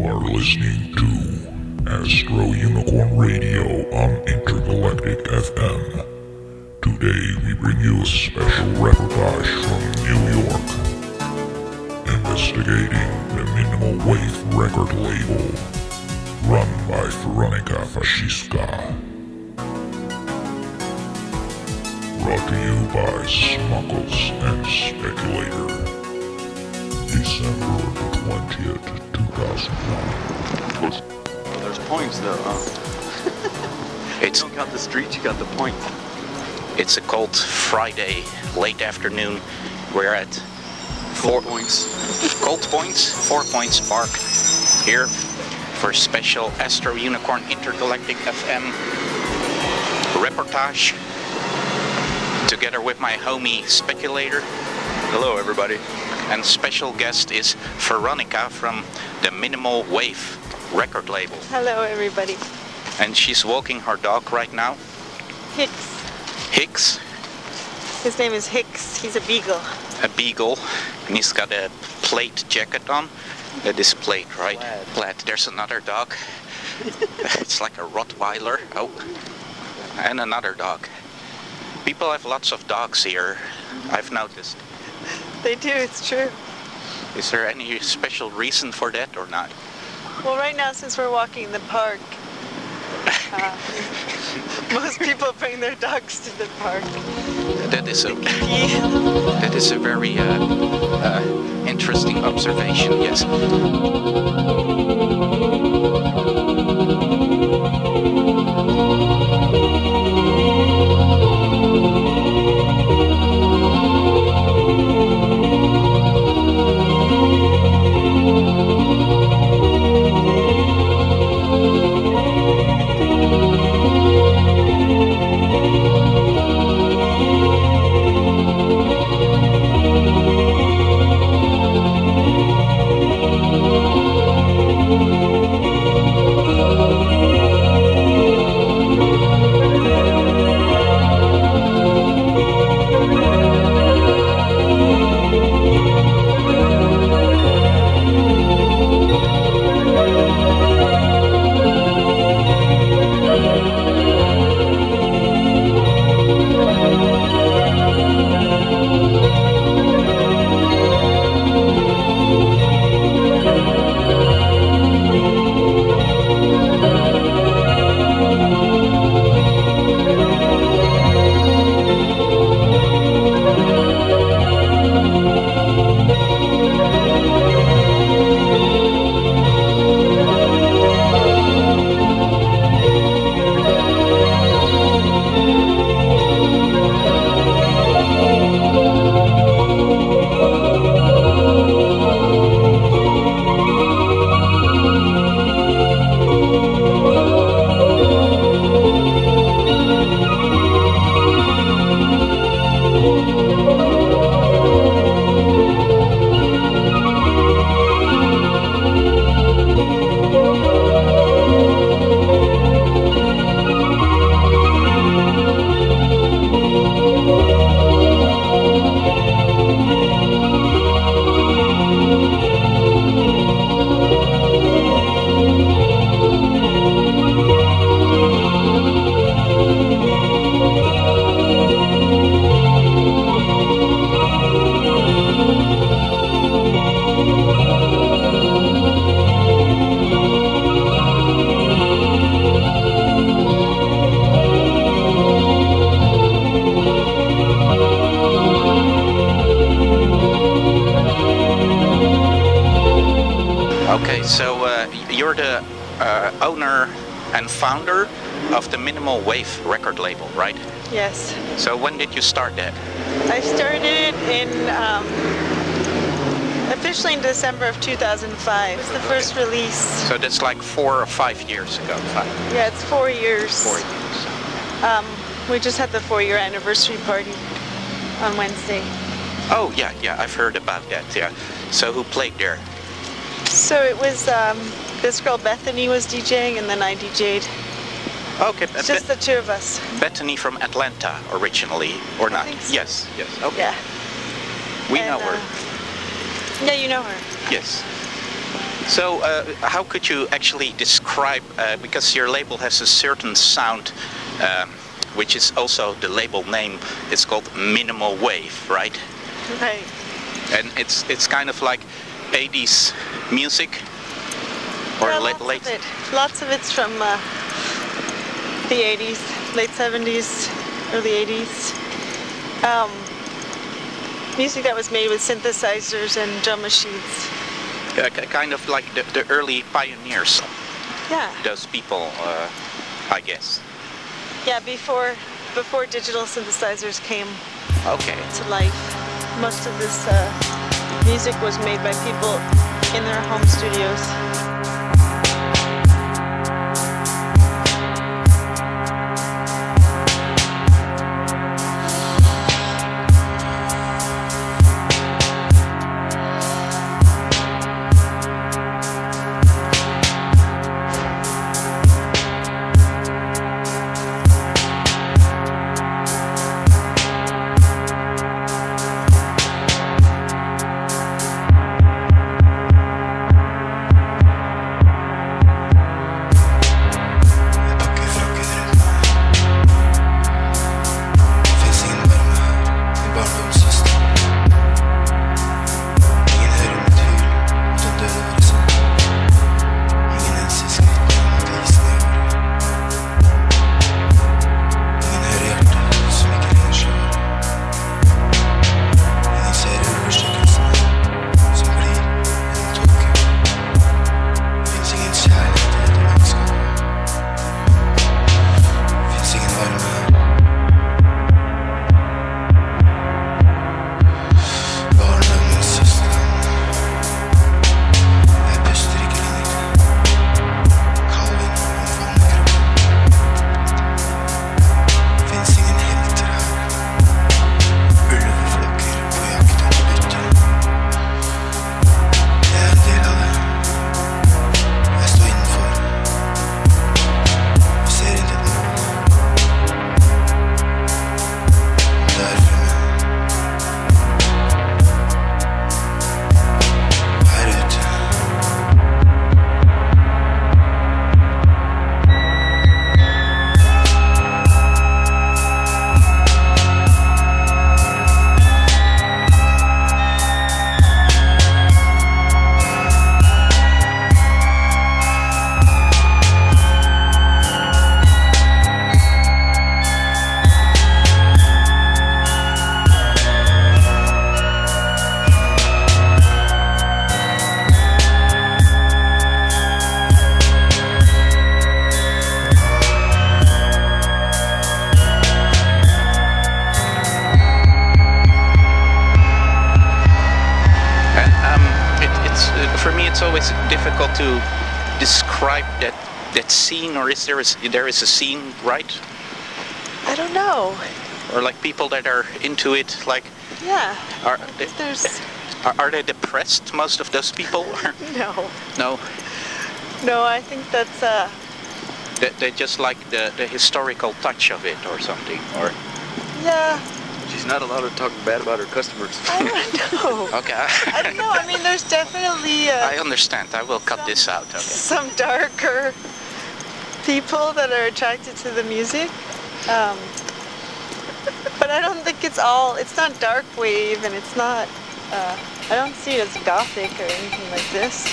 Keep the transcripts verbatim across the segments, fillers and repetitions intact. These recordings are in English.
are listening to Astro Unicorn Radio on Intergalactic F M. Today we bring you a special reportage from New York, investigating the Minimal Wave record label, run by Veronika Fasciska. Brought to you by Smuggles and Speculator. December the twentieth, two thousand one. Well, there's points though, huh? It's, you don't count the streets, you got the points. it's a cold Friday, late afternoon. We're at Four four points. Cold Points, Four Points Park, here for special Astro Unicorn Intergalactic F M reportage, together with my homie Speculator. Hello, everybody. And special guest is Veronika from the Minimal Wave record label. Hello, everybody. And she's walking her dog right now, Hicks. Hicks, His name is Hicks. He's a beagle. a beagle, and he's got a plaid jacket on. That is plaid, right? Plaid. Plaid. There's another dog. It's like a Rottweiler. Oh, and another dog. People have lots of dogs here, I've noticed. They do, it's true. Is there any special reason for that or not? Well, right now, since we're walking the park, uh, most people bring their dogs to the park. That is a Pee. that is a very uh, uh, interesting observation. Yes. Okay, so uh, you're the uh, owner and founder of the Minimal Wave record label, right? Yes. So when did you start that? I started in, um, officially in December of two thousand five. It was the first release. So that's like four or five years ago. Five, Yeah, it's four years. four years. Um, we just had the four-year anniversary party on Wednesday. Oh yeah, yeah, I've heard about that. Yeah. So who played there? So it was, um, this girl Bethany was DJing, and then I DJ'd. Okay, It's just the two of us. Bethany from Atlanta originally, or not? think so. Yes, yes. Okay. Yeah. We And, know her. uh, Yeah, you know her. Yes. So, uh, how could you actually describe, uh, because your label has a certain sound, um, which is also the label name, it's called Minimal Wave, right? Right. And it's it's kind of like eighties music, or yeah, late, lots late. Of it. Lots of it's from uh, the eighties, late seventies, early eighties. Um, music that was made with synthesizers and drum machines. Uh, k- kind of like the, the early pioneers, Yeah. those people, uh, I guess. Yeah, before before digital synthesizers came Okay. to life, most of this uh, music was made by people in their home studios. difficult to describe that that scene, or is there is there is a scene, right? I don't know. Or like people that are into it, like Yeah. are they, There's are, are they depressed? Most of those people? no, No, no. I think that's uh. they, they just like the the historical touch of it, or something, or Yeah. She's not allowed to talk bad about her customers. I don't know. okay. I don't know. I mean, there's definitely uh, I understand. I will cut this out. Okay. some darker people that are attracted to the music. Um, but I don't think it's all, it's not dark wave, and it's not, uh, I don't see it as gothic or anything like this.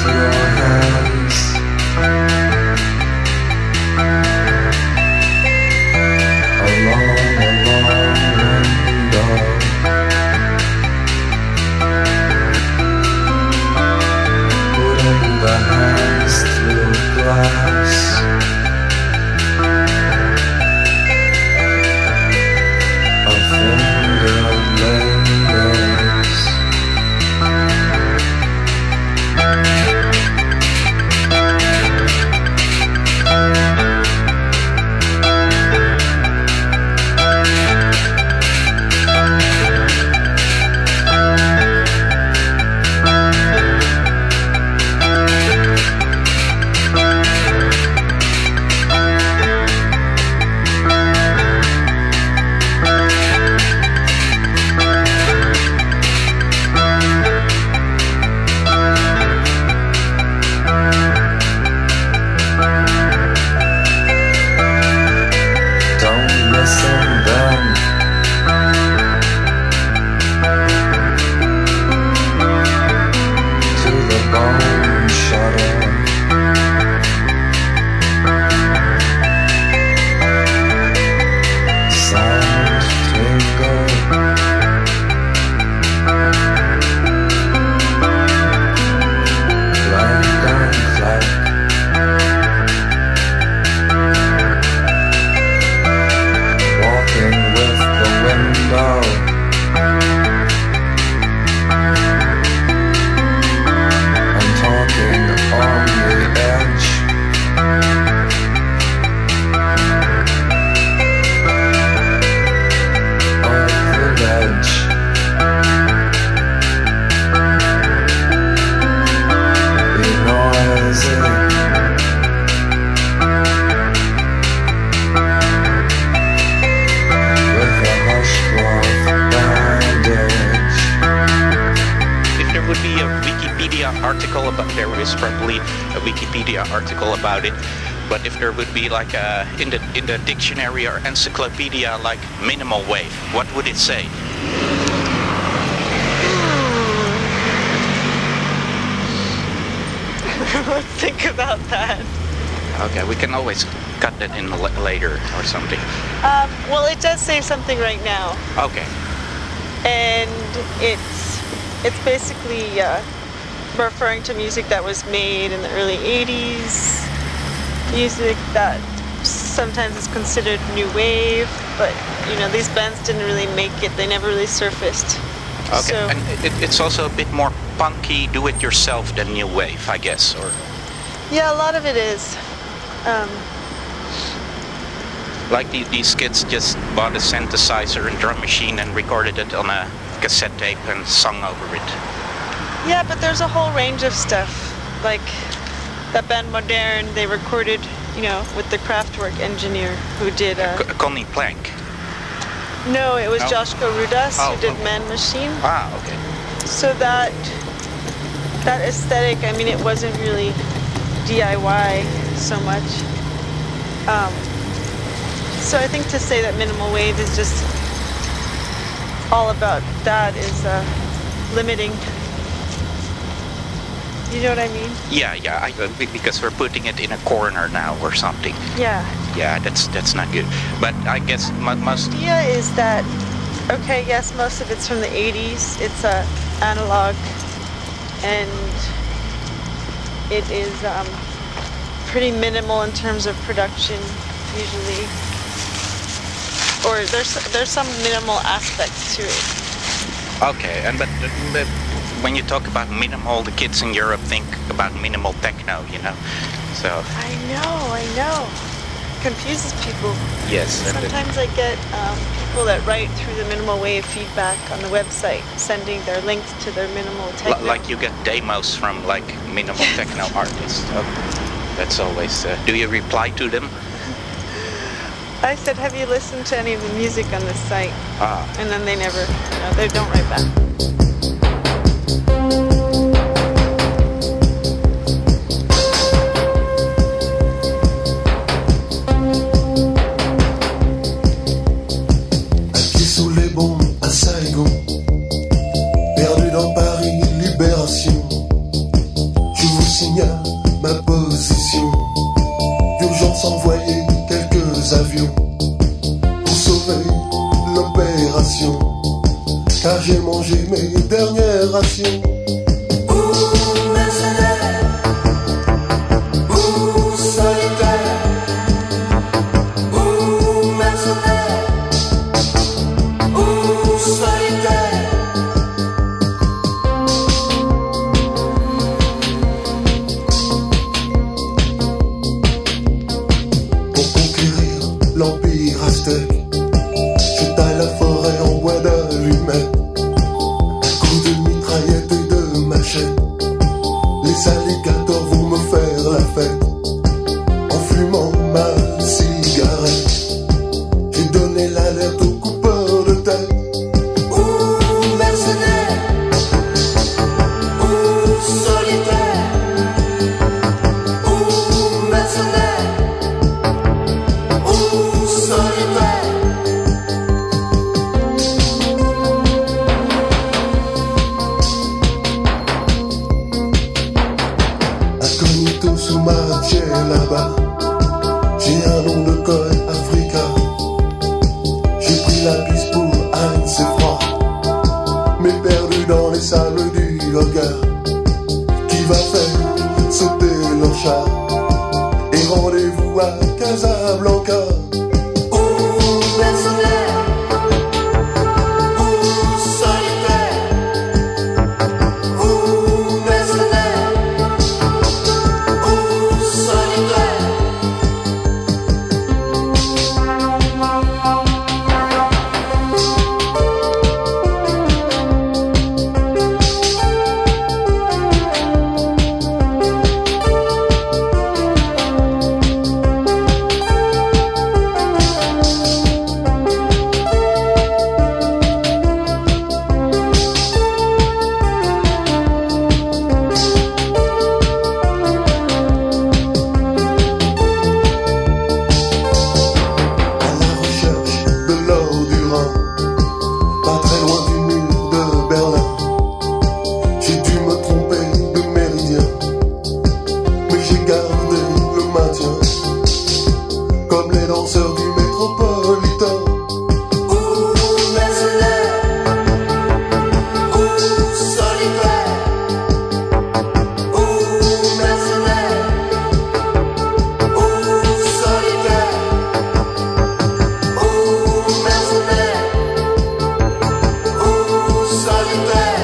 Article about there is probably a Wikipedia article about it, but if there would be like a in the in the dictionary or encyclopedia like minimal wave, what would it say? Let's think about that. Okay, we can always cut that in l- later or something. Um, well, it does say something right now. Okay. And it's it's basically uh, referring to music that was made in the early eighties, music that sometimes is considered new wave, but you know, these bands didn't really make it, they never really surfaced. Okay, So, and it, it's also a bit more punky, do-it-yourself than new wave, I guess, or yeah, a lot of it is. Um, like the, these kids just bought a synthesizer and drum machine and recorded it on a cassette tape and sung over it. yeah, but there's a whole range of stuff. Like that band Modern, they recorded, you know, with the Kraftwerk engineer who did uh, C- Connie Plank. no, it was No? Joshko Rudas Oh, who did okay. Man Machine. Ah, okay. So that that aesthetic, I mean, it wasn't really D I Y so much. Um, so I think to say that minimal wave is just all about that is uh, limiting. You know what I mean? Yeah, yeah, I, uh, be- because we're putting it in a corner now or something. Yeah. Yeah, that's that's not good. But I guess mu- must. The idea is that, okay, yes, most of it's from the eighties. It's uh, analog, and it is um, pretty minimal in terms of production, usually. Or there's there's some minimal aspects to it. Okay, and but, but when you talk about minimal, the kids in Europe think about minimal techno, you know. So I know, I know. Confuses people. yes, and it- Sometimes I get um, people that write through the minimal wave feedback on the website, sending their links to their minimal li- techno. like you get demos from like minimal techno artists. Oh, that's always. Uh, do you reply to them? I said, have you listened to any of the music on this site? Ah. And then they never, you know, they don't write back. Un pied sous les bombes à Saigon, perdu dans Paris, libération. Tu vous manger mes dernières rations. Ouh, mercenaire, ouh, solitaire, ouh, mercenaire, ouh, solitaire. Pour conquérir l'empire aztèque, je taille la forêt en bois d'allumettes. Coups de mitraillette et de machette, les alligators vont me faire la fête. En fumant ma cigarette, j'ai donné l'alerte au coupeur de tête. Ouh, mercenaire, ouh, solitaire, ouh, mercenaire, ouh, solitaire. Incognito sous ma là-bas, j'ai un nom de code Africa. J'ai pris la piste pour Anne, c'est froid, mais perdu dans les sables du regard. Qui va faire sauter leur char? Et rendez-vous à Casablanca. Ouh, mercenaire, ouh, solitaire, ouh, mercenaire, ouh, solitaire. À la recherche de l'or du Rhin, pas très loin du mur de Berlin. J'ai dû me tromper de méridien, mais j'ai gardé le maintien, comme les danseurs du métropolitain. Ouh, mercenaire, ouh, solitaire, ouh, mercenaire, ouh, solitaire, ouh, mercenaire, ouh, solitaire.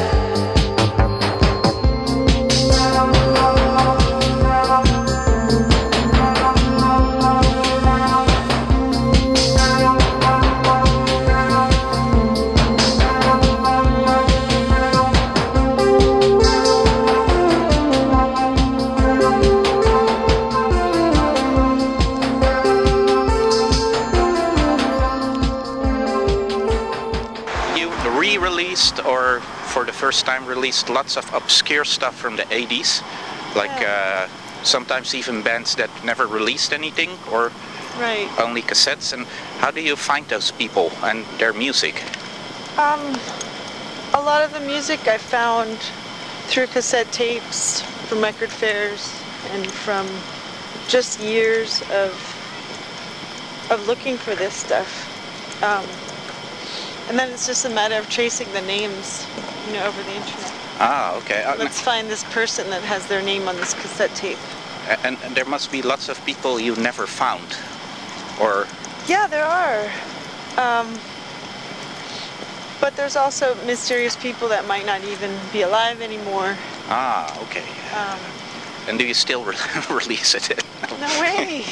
You re-released, or for the first time released, lots of obscure stuff from the eighties, like uh, sometimes even bands that never released anything or Right. only cassettes. And how do you find those people and their music? Um, a lot of the music I found through cassette tapes, from record fairs, and from just years of of looking for this stuff. Um, and then it's just a matter of tracing the names, you know, over the internet. Ah, okay. Uh, Let's find this person that has their name on this cassette tape. and, and there must be lots of people you never found, or Yeah, there are. Um, but there's also mysterious people that might not even be alive anymore. ah, okay. Um, And do you still re- release it? no way.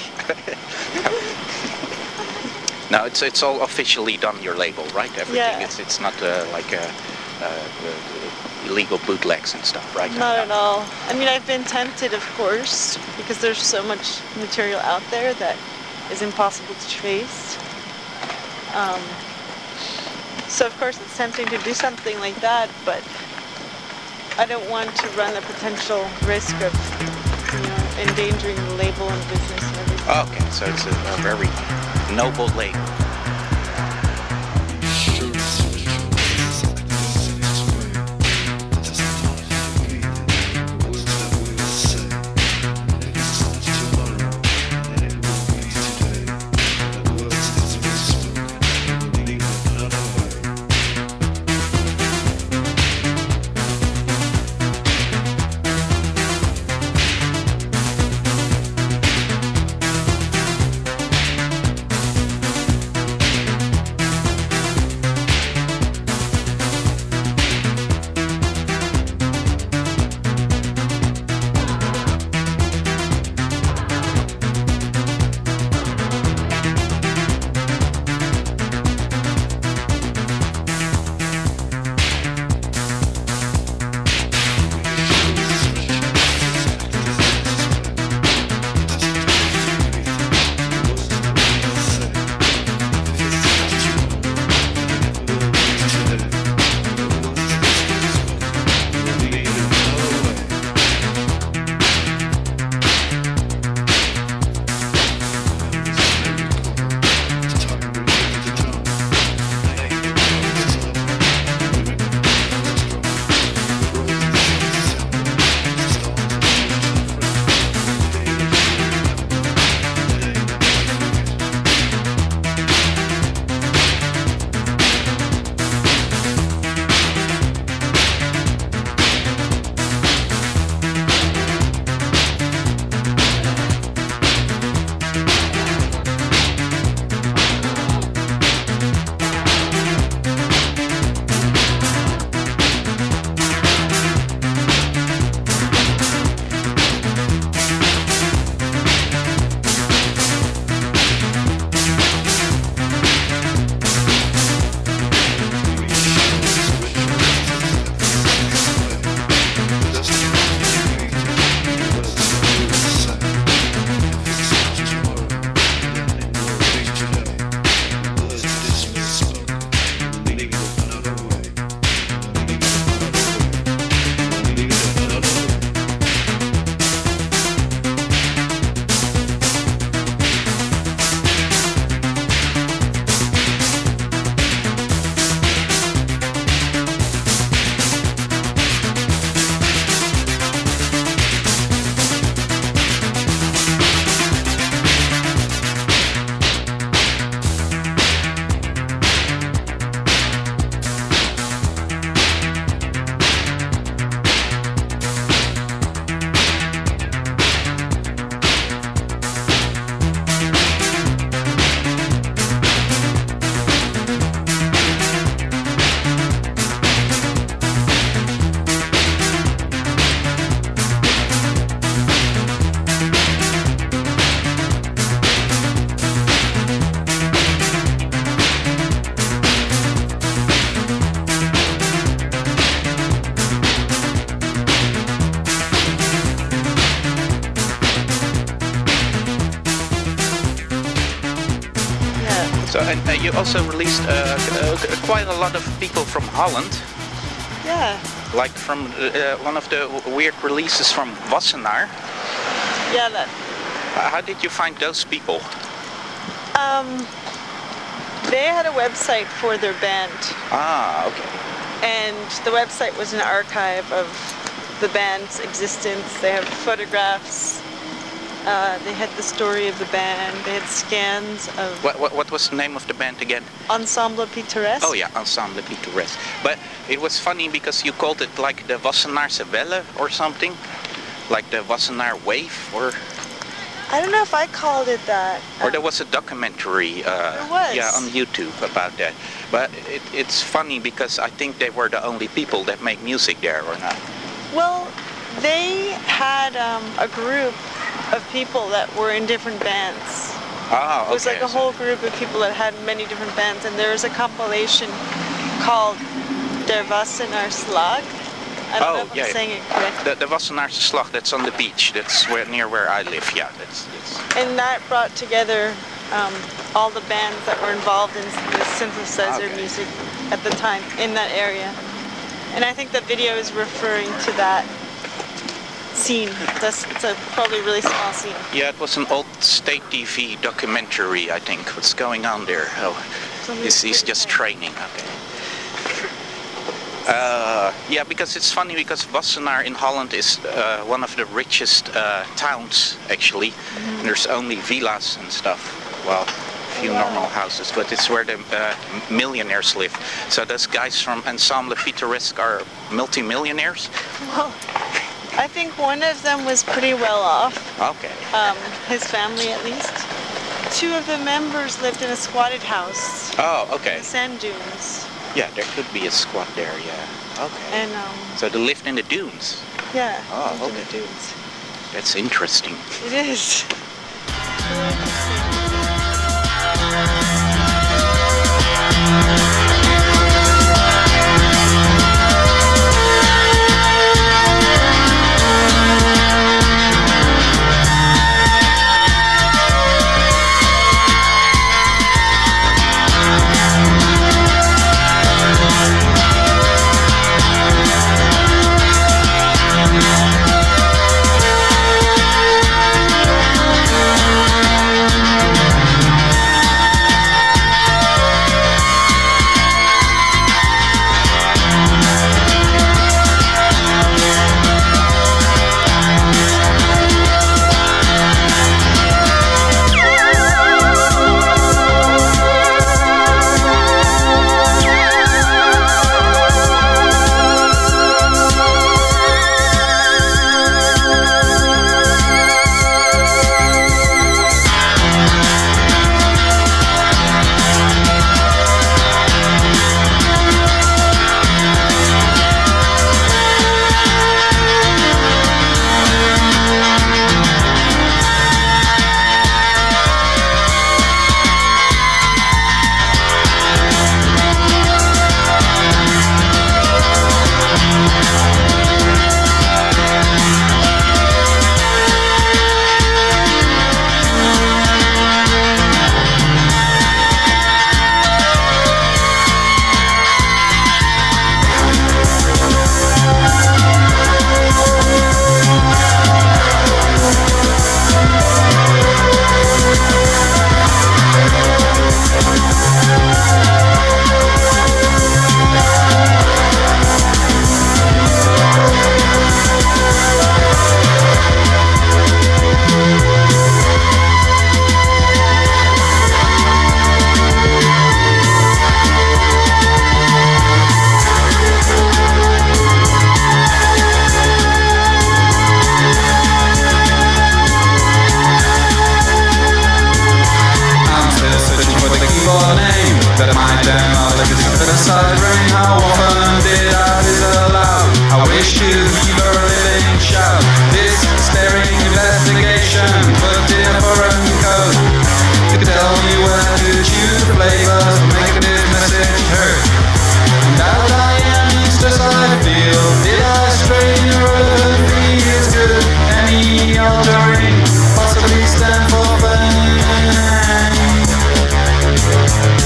No, it's it's all officially done. Your label, right? Everything. Yeah. It's it's not uh, like uh, uh, uh, illegal bootlegs and stuff, right? Not at all. I mean, I've been tempted, of course, because there's so much material out there that is impossible to trace. Um, so, of course, it's tempting to do something like that, but I don't want to run the potential risk of, you know, endangering the label and business and everything. Okay, so it's a, a very noble label. So, and uh, you also released uh, uh, quite a lot of people from Holland. Yeah. Like from uh, one of the weird releases from Wassenaar. Yeah, that. Uh, how did you find those people? Um, they had a website for their band. Ah, okay. And the website was an archive of the band's existence. They have photographs. Uh, they had the story of the band. They had scans of... What, what, what was the name of the band again? Ensemble Pittoresque. Oh yeah, Ensemble Pittoresque. But it was funny because you called it like the Wassenaarse Welle or something? Like the Wassenaar Wave or... I don't know if I called it that. Or there was a documentary uh, there was. Yeah, on YouTube about that. But it, it's funny because I think they were the only people that make music there, or not? Well, they had um, a group of people that were in different bands. Oh, okay. It was like a whole group of people that had many different bands, and there was a compilation called Der Wassenaar Slag. I don't oh, know if I'm yeah. saying it correctly. The, the Wassenaarse Slag, that's on the beach. That's where near where I live. Yeah, that's. that's... And that brought together um, all the bands that were involved in the synthesizer Okay. music at the time in that area. And I think the video is referring to that scene. That's, it's a probably really small scene. Yeah, it was an old state T V documentary, I think. What's going on there? Oh, he's, he's just training. Okay. Uh, yeah, because it's funny because Wassenaar in Holland is uh, one of the richest uh, towns, actually. Mm-hmm. And there's only villas and stuff. Well, a few wow. normal houses, but it's where the uh, millionaires live. So those guys from Ensemble Pittoresque are multi-millionaires? Well, I think one of them was pretty well off. Okay. Um, his family, at least. Two of the members lived in a squatted house. Oh, In okay. the sand dunes. Yeah, there could be a squat there, yeah. Okay. And, um, So they lived in the dunes. yeah. Oh, lived in okay. the dunes. That's interesting. It is. That might down like a synthesizer ring. How often did I disallow? I wish to hear a living shout. This staring investigation put in a foreign code to tell me where to choose the flavors to make this message heard. And now that I am stressed I feel, did I strain your rhythm? It's good. Any altering possibly stand for fame.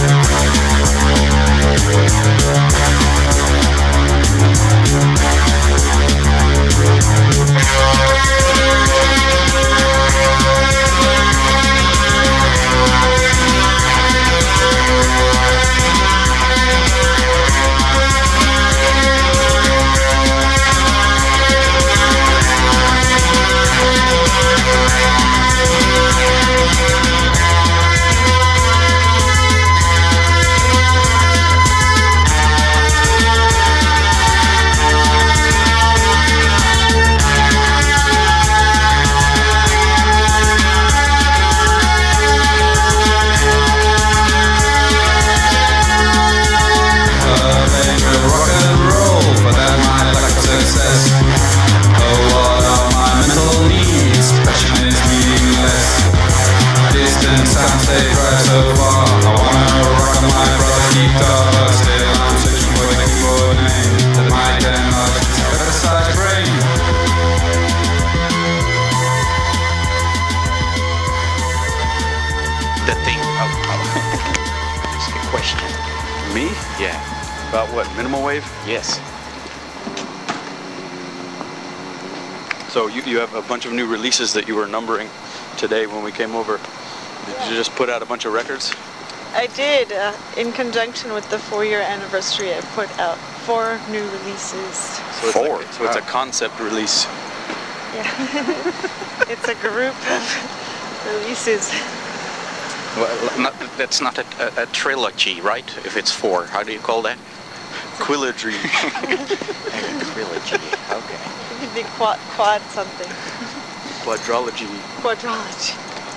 About what? Minimal wave? Yes. So you, you have a bunch of new releases that you were numbering today when we came over. Did Yeah. you just put out a bunch of records? I did. Uh, in conjunction with the four-year anniversary, I put out four new releases. So it's Four? Like, so it's a concept release. Yeah. It's a group of releases. Well, not, that's not a, a, a trilogy, right? If it's four, how do you call that? Quilladry. A trilogy. Okay. It could be quad, quad something. Quadrology. Quadrology.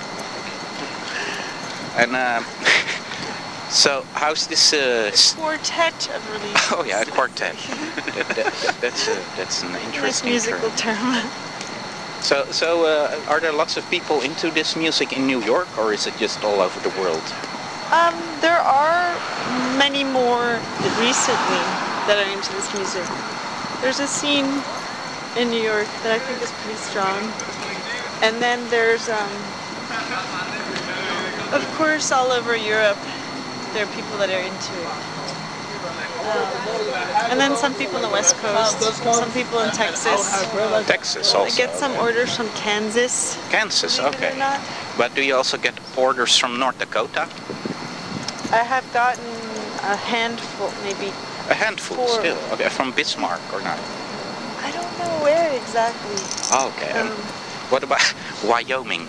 And um, so, how's this? Uh, s- Quartet of releases. oh yeah, a quartet. that, that, that, that's a, that's an Nice interesting musical term. term. So, so uh, are there lots of people into this music in New York, or is it just all over the world? Um, there are many more recently that are into this music. There's a scene in New York that I think is pretty strong. And then there's, um, of course, all over Europe, there are people that are into it. Um, and then some people on the West Coast, some people in Texas. Texas I also. get some orders from Kansas. Kansas, believe it or okay. not. But do you also get orders from North Dakota? I have gotten a handful, maybe. A handful Four. still. Okay, from Bismarck or not? I don't know where exactly. Oh, okay. And Um, what about Wyoming?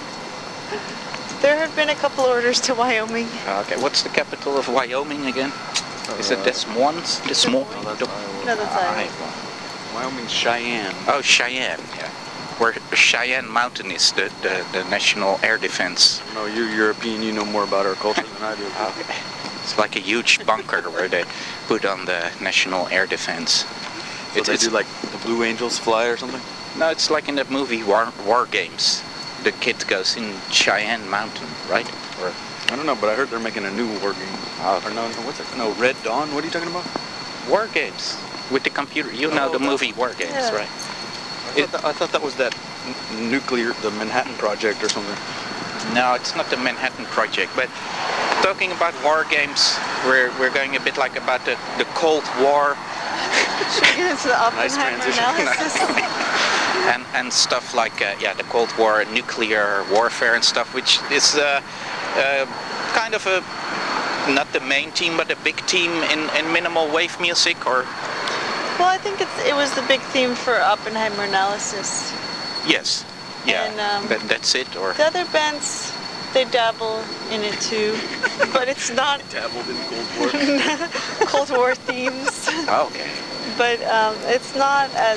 There have been a couple orders to Wyoming. Okay, what's the capital of Wyoming again? Is it Des Moines? Des Moines? No, that's Iowa. Wyoming's Cheyenne. Oh, Cheyenne, yeah. Where Cheyenne Mountain is, the, the, the National Air Defense. No, you're European, you know more about our culture than I do. Okay. It's like a huge bunker where they put on the National Air Defense. So It- they it's do like the Blue Angels fly or something? No, it's like in that movie War, War Games. The kid goes in Cheyenne Mountain, right? Or I don't know, but I heard they're making a new war game. Oh. Or no, no, what's it? No, Red Dawn? What are you talking about? War Games with the computer. You know Oh, the that- movie War Games, Yeah. right? I thought, that, I thought that was that n- nuclear, the Manhattan Project or something. No, it's not the Manhattan Project. But talking about war games, we're we're going a bit like about the, the Cold War Should we get into the Nice Oppenheimer transition. analysis? and and stuff like uh, yeah, the Cold War, nuclear warfare and stuff, which is uh, uh, kind of a not the main team, but a big team in, in minimal wave music, or Well, I think it's, it was the big theme for Oppenheimer analysis. yes, yeah, And, um, that, that's it, or The other bands, they dabble in it too, but it's not Dabbled in Cold War. Cold War themes. oh, okay. But um, it's not as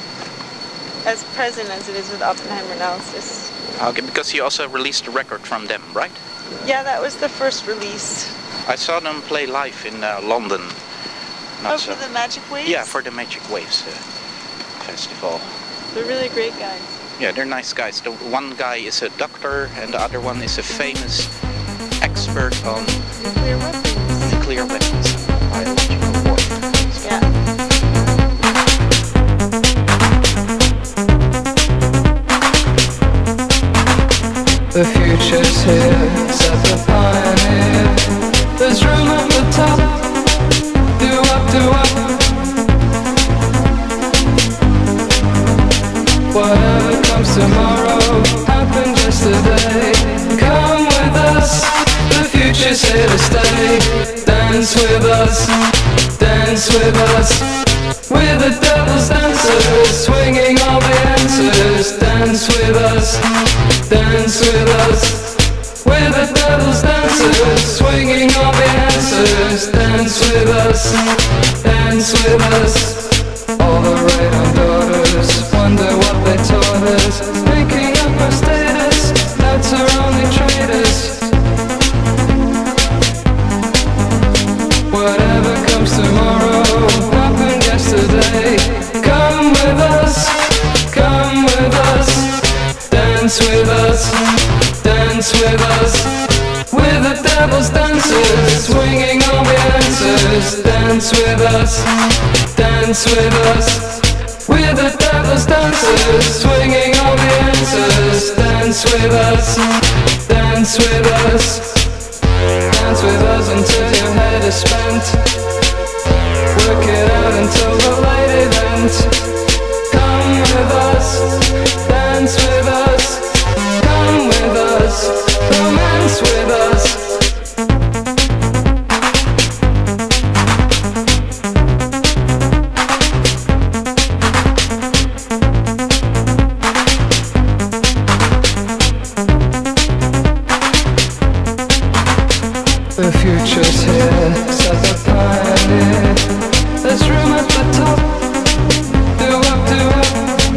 as present as it is with Oppenheimer analysis. Okay, because you also released a record from them, right? Yeah, that was the first release. I saw them play live in uh, London. Not Oh, so- for the Magic Waves? Yeah, for the Magic Waves uh, festival. They're really great guys. Yeah, they're nice guys. The one guy is a doctor, and the other one is a famous expert on Nuclear weapons. nuclear weapons and biological warfare. Yeah. The future's here, said the pioneer. There's room at the top. Do up, do up. Whatever comes tomorrow happened yesterday. Come with us. The future's here to stay. Dance with us. Dance with us. We're the devil's dancers, swinging all the answers. Dance with us, dance with us. We're the devil's dancers, swinging all the answers. Dance with us, dance with us. All the radar daughters wonder what they taught us. Making up our status, that's our only traitors. Whatever comes tomorrow happened yesterday. Come with us, come with us. Dance with us, dance with us. We're the devil's dancers, swinging all the answers. Dance with us, dance with us. We're the devil's dancers, swinging all the answers. Dance with us, dance with us. Dance with us until your head is spent. work it out until the late event. Come with us, dance with us, come with us, romance with us. The future's here, said the pioneer. There's room at the top. Do up, do up.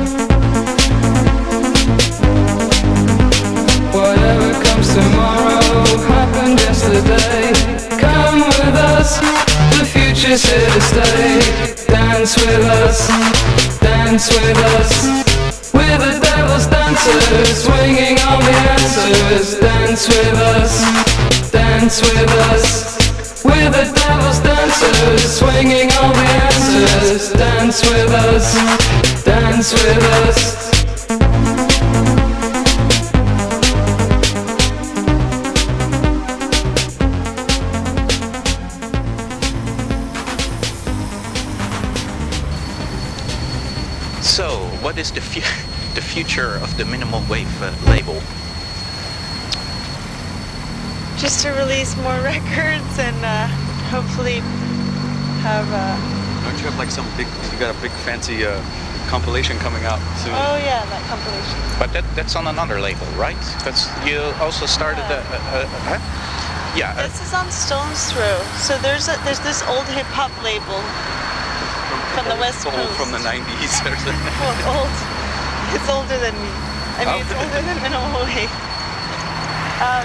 Whatever comes tomorrow happened yesterday. Come with us. The future's here to stay. Dance with us. Dance with us. We're the devil's dancers, swinging all the answers. Dance with us. Dance with us. We're the devil's dancers, swinging all the answers. Dance with us. Dance with us. So, what is the fu- the future of the minimal wave uh, label? Just to release more records and uh, hopefully have. Uh, Don't you have like some big? You got a big fancy uh, compilation coming out soon. oh yeah, that compilation. But that that's on another label, right? Because you also started a, a, a, a huh? yeah. a- This is on Stone's Throw. So there's a, there's this old hip hop label from the West Old Coast. from the nineties. Well, old. It's older than me. I mean, Oh. it's older than Minimal Wave. Um,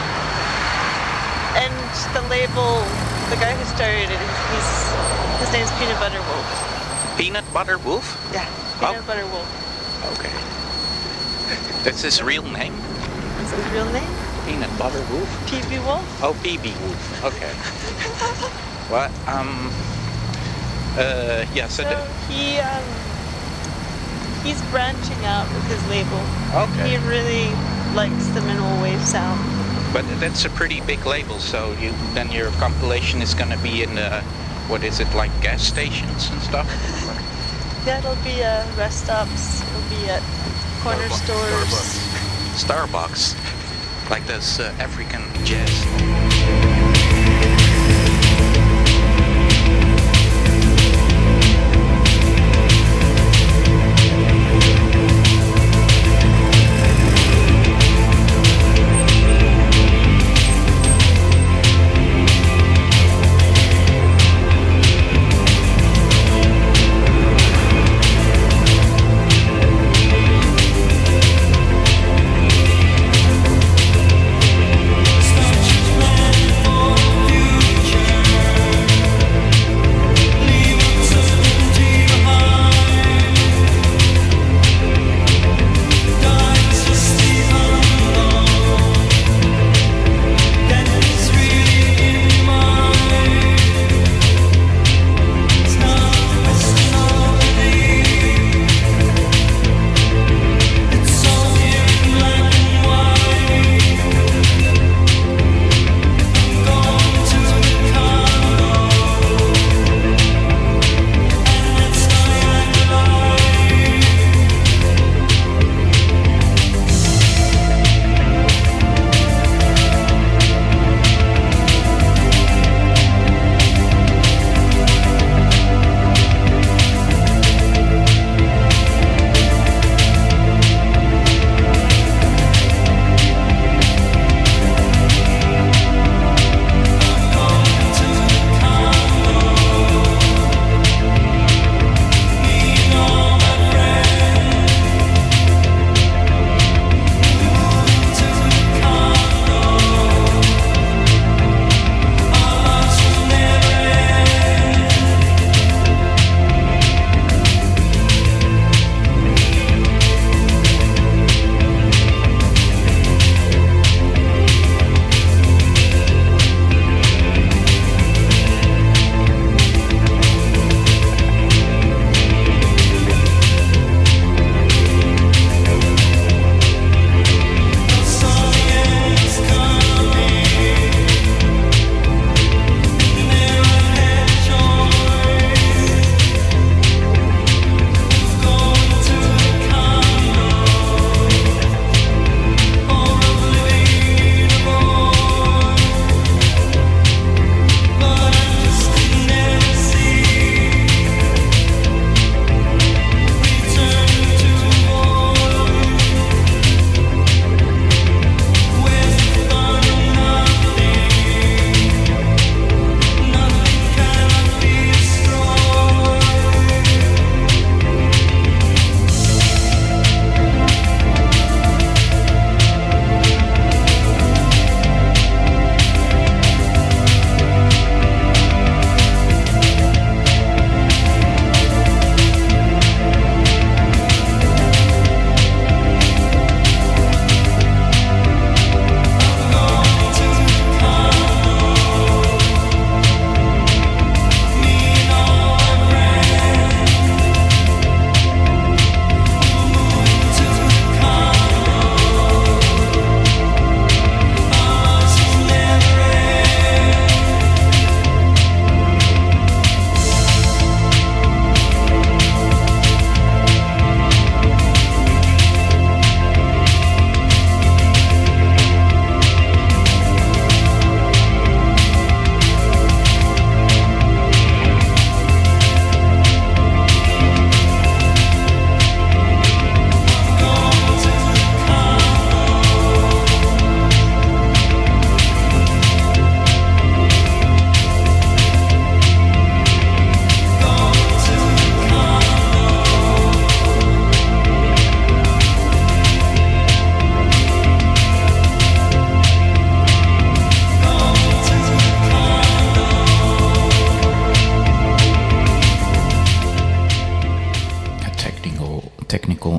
and the label, the guy who started it, he's his name's Peanut Butter Wolf. Peanut Butter Wolf? Yeah, Oh. Peanut Butter Wolf. Okay. That's his real name? That's his real name. Peanut Butter Wolf? P B Wolf. Oh, P B Wolf. Okay. What? Um. Uh. Yeah. So. So The, he um, he's branching out with his label. okay. He really likes the minimal wave sound. But that's a pretty big label, so you then your compilation is gonna be in the, what is it, like gas stations and stuff? Yeah, it'll be at rest stops. It'll be at corner Starbucks. stores. Starbucks, like those uh, African jazz. Stop just running for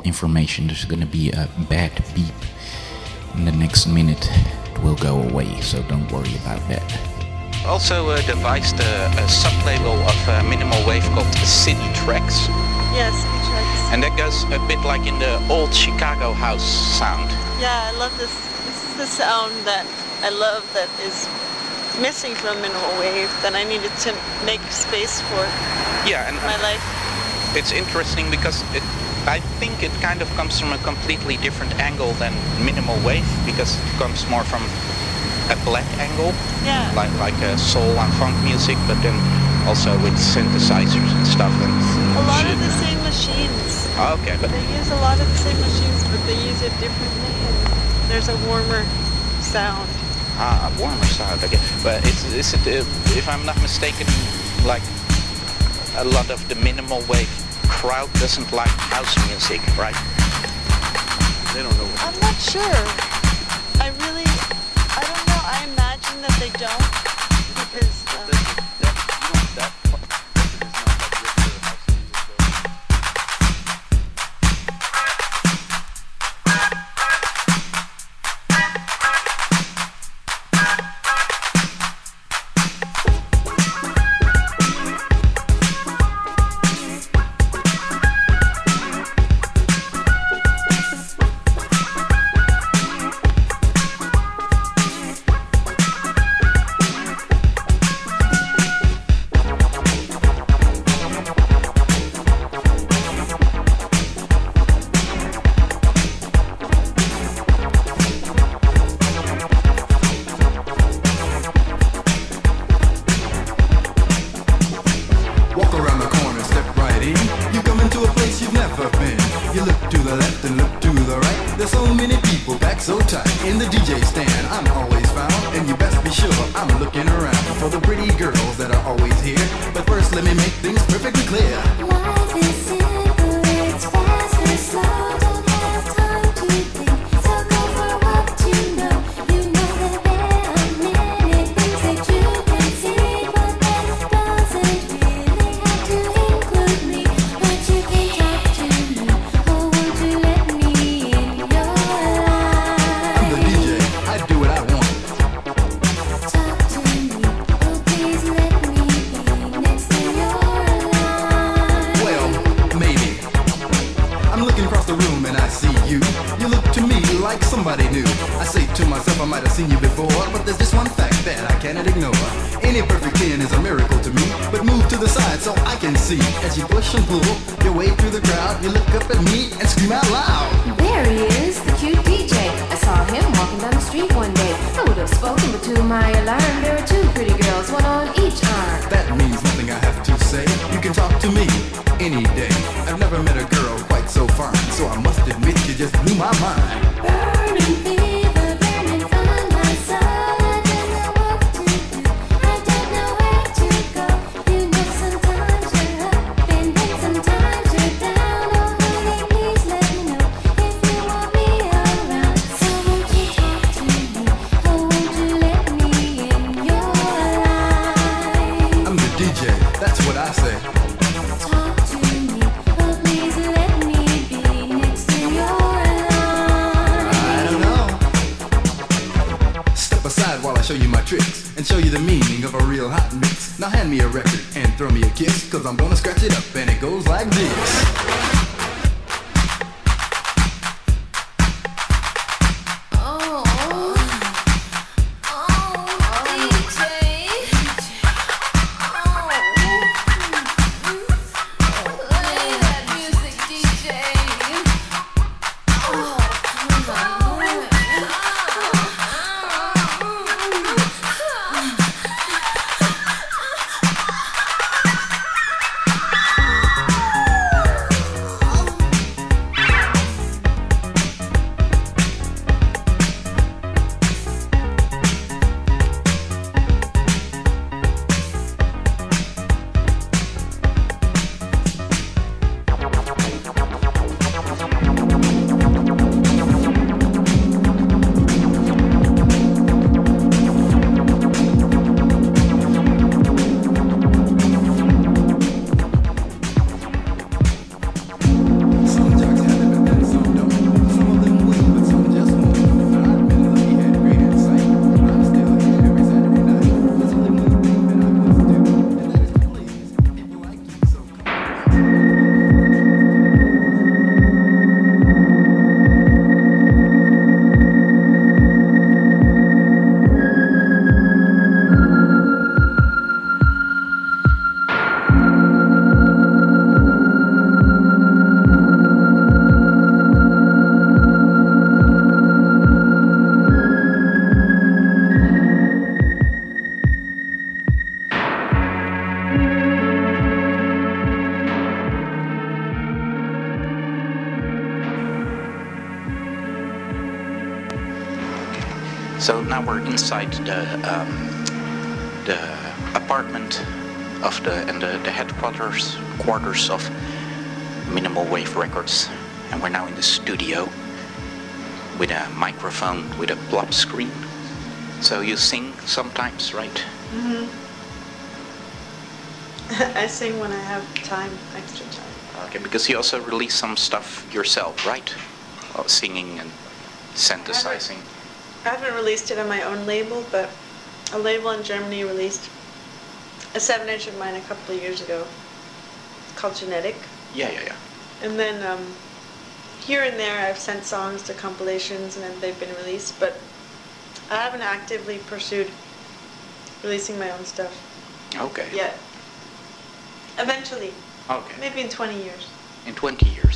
more information. There's gonna be a bad beep in the next minute. It will go away, so don't worry about that. Also uh, devised a, a sub-label of uh, minimal wave called City Tracks. Yes, City Tracks. And that goes a bit like in the old Chicago house sound. Yeah, I love this. This is the sound that I love that is missing from minimal wave that I needed to make space for. Yeah, and in my life. It's interesting because it, I think it kind of comes from a completely different angle than minimal wave, because it comes more from a black angle, yeah, like like uh, soul and funk music, but then also with synthesizers and stuff and a lot shit. of the same machines. Oh, okay, but they use a lot of the same machines, but they use it differently, and there's a warmer sound. Ah, a warmer sound, okay. But is is it, uh, if I'm not mistaken, like a lot of the minimal wave crowd doesn't like house music, right? They don't know. I'm not sure. I really. I don't know, I imagine that they don't, because um, that, that, you know, that part of it is not like this, the house music So now we're inside the um, the apartment of the and the, the headquarters quarters of Minimal Wave Records, and we're now in the studio with a microphone with a blob screen. So you sing sometimes, right? Mm-hmm. I sing when I have time, extra time. Okay, because you also release some stuff yourself, right? Oh, singing and synthesizing. I haven't released it on my own label, but a label in Germany released a seven inch of mine a couple of years ago. It's called Genetic. Yeah, yeah, yeah. And then um, here and there I've sent songs to compilations and then they've been released, but I haven't actively pursued releasing my own stuff. Okay. Yet. Eventually. Okay. Maybe in twenty years. In twenty years.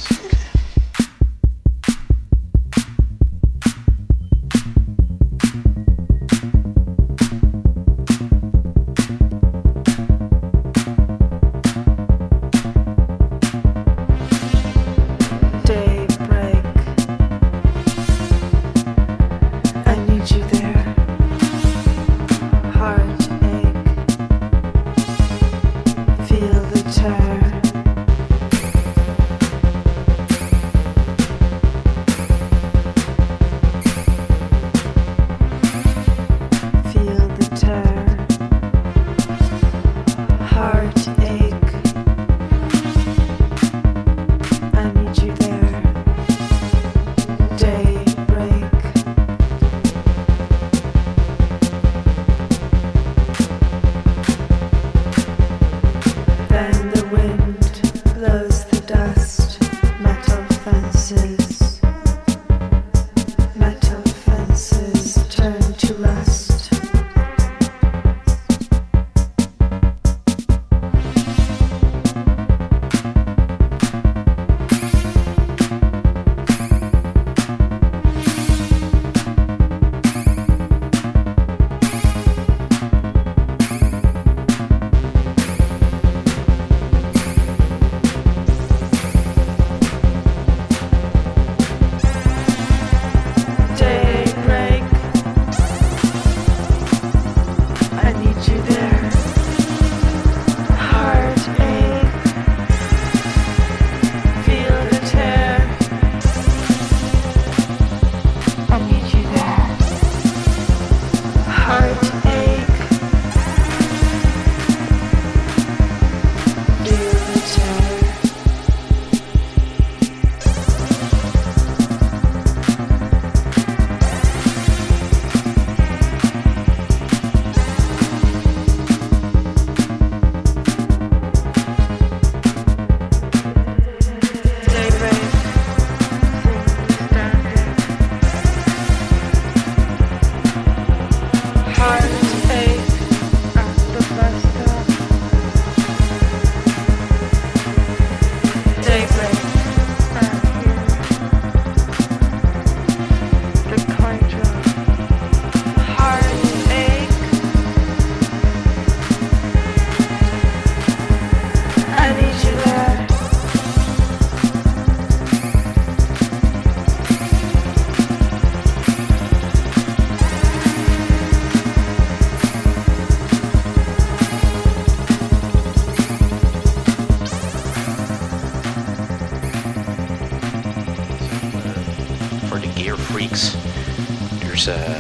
A,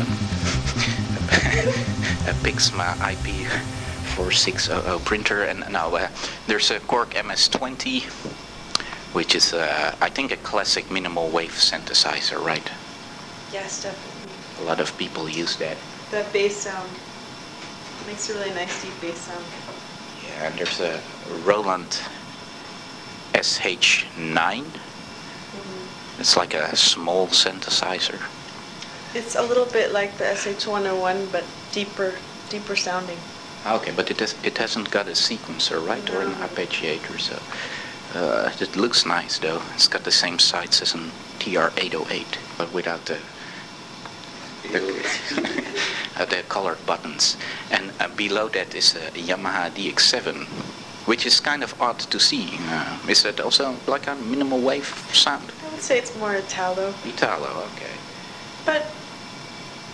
a Pixma I P four six hundred printer, and now uh, there's a Korg M S twenty, which is uh, I think a classic minimal wave synthesizer, right? Yes, definitely. A lot of people use that. That bass sound makes a really nice deep bass sound. Yeah, and there's a Roland S H nine. Mm-hmm. It's like a small synthesizer. It's a little bit like the S H one oh one, but deeper, deeper sounding. Okay, but it has, it hasn't got a sequencer, right, no. Or an arpeggiator, so uh, it looks nice though. It's got the same sights as an T R eight oh eight, but without the the, uh, the colored buttons. And uh, below that is a Yamaha D X seven, which is kind of odd to see. Uh, is that also like a minimal wave sound? I would say it's more Italo. Italo, okay. But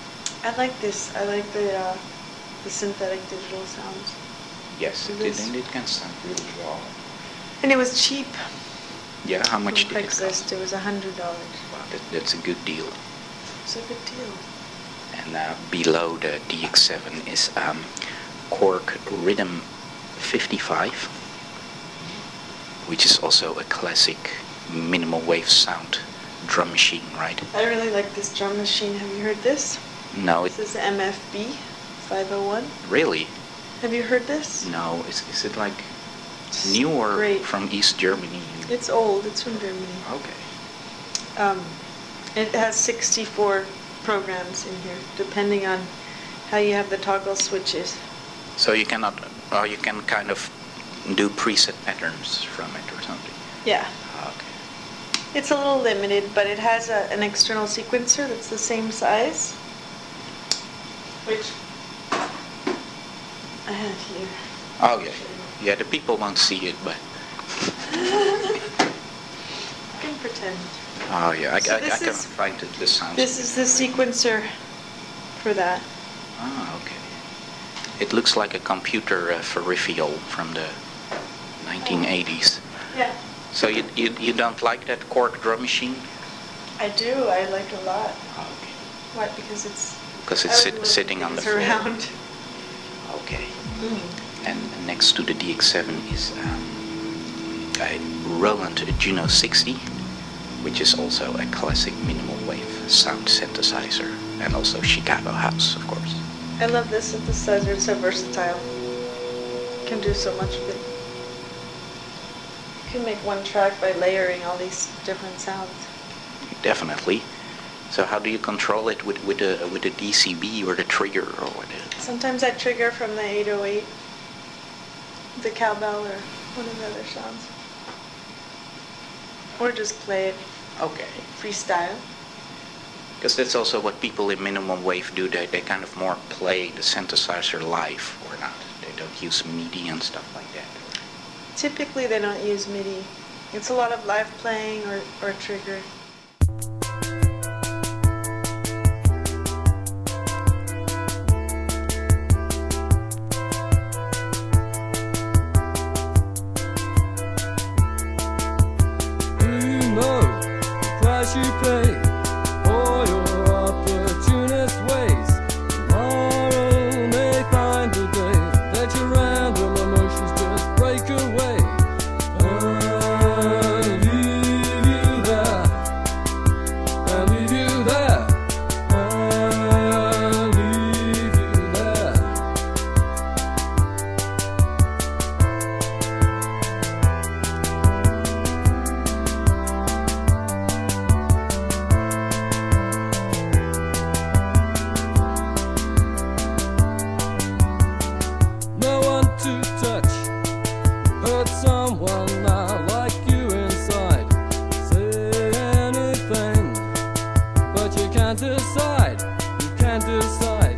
I like this. I like the uh, the synthetic digital sounds. Yes, it, it, and it can sound really raw. And it was cheap. Yeah, how much did it Craigslist, cost? it was a hundred dollars. Wow, that, that's a good deal. It's a good deal. And uh, below the D X seven is um, Korg Rhythm fifty-five, which is also a classic minimal wave sound drum machine, right? I really like this drum machine. Have you heard this? No, it, This is M F B five oh one. really? Have you heard this? No, is, is it like It's new or great. from East Germany? It's old. It's from Germany. Okay. Um, it has sixty-four programs in here, depending on how you have the toggle switches. So you cannot, or you can kind of do preset patterns from it or something? Yeah. Okay. It's a little limited, but it has a, an external sequencer that's the same size, which I have here. Oh yeah, yeah. The people won't see it, but I can pretend. oh yeah, I, So I, I this can is- find it. The sound. This is the sequencer for that. Ah, okay. It looks like a computer uh, peripheral from the nineteen eighties. Yeah. So you, you you don't like that Korg drum machine? I do. I like it a lot. Oh, okay. What? Because it's. Because I it's would sit, move sitting on the things floor. around. Okay. Mm. And next to the D X seven is um, a Roland Juno sixty, which is also a classic minimal wave sound synthesizer, and also Chicago House, of course. I love this synthesizer. It's so versatile. You can do so much with it. You can make one track by layering all these different sounds. Definitely. So how do you control it with with a with a D C B or the trigger or what? Sometimes I trigger from the eight oh eight, the cowbell, or one of the other sounds. Or just play it Okay. freestyle. Because that's also what people in minimum wave do. They they kind of more play the synthesizer live or not. They don't use MIDI and stuff like that. Typically they don't use MIDI. It's a lot of live playing or, or trigger. Do you know the price you pay for your opportunist ways? Tomorrow may find a day that your random emotions just break away. I'll leave you there. I'll leave you there. I'll leave you there. No one to touch, hurt someone I like you inside. Say anything, but you can't decide. You can't decide.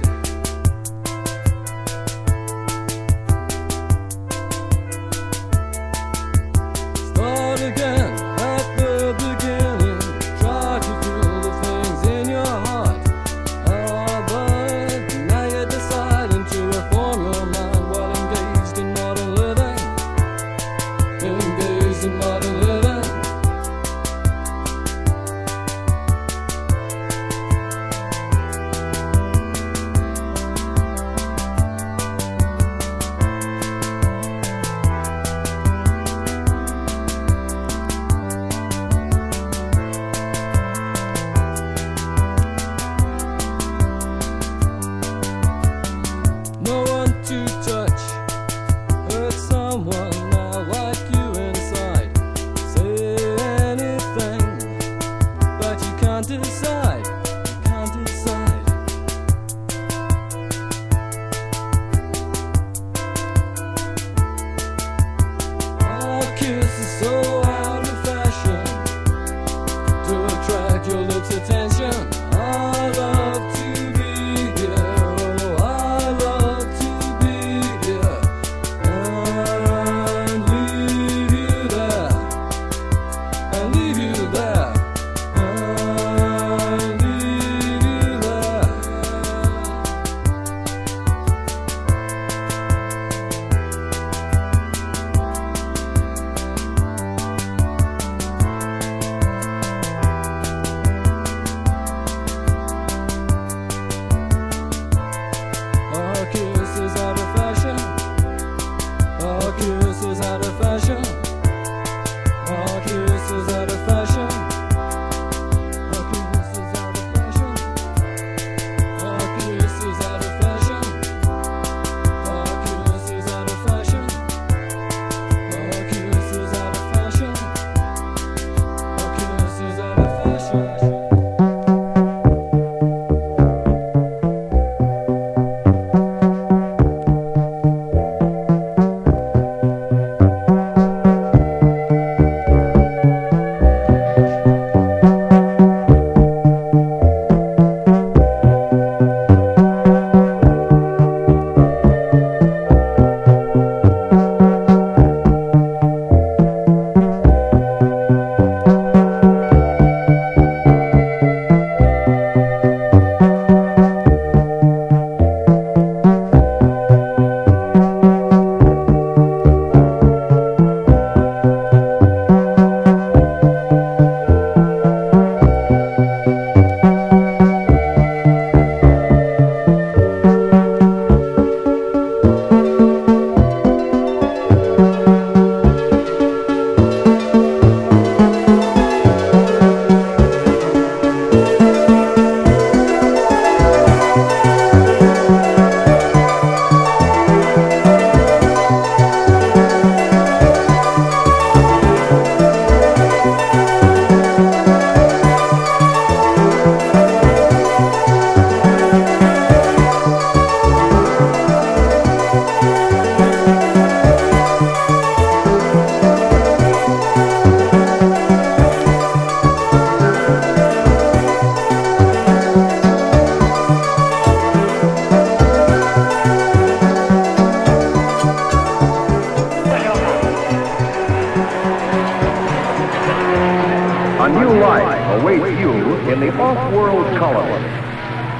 Start again at the beginning. Try to feel the things in your heart. Ah, but now you're deciding to reform your mind while engaged in modern living. Engaged in modern living.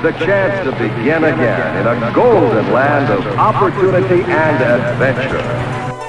the chance to begin again in a golden land of opportunity and adventure.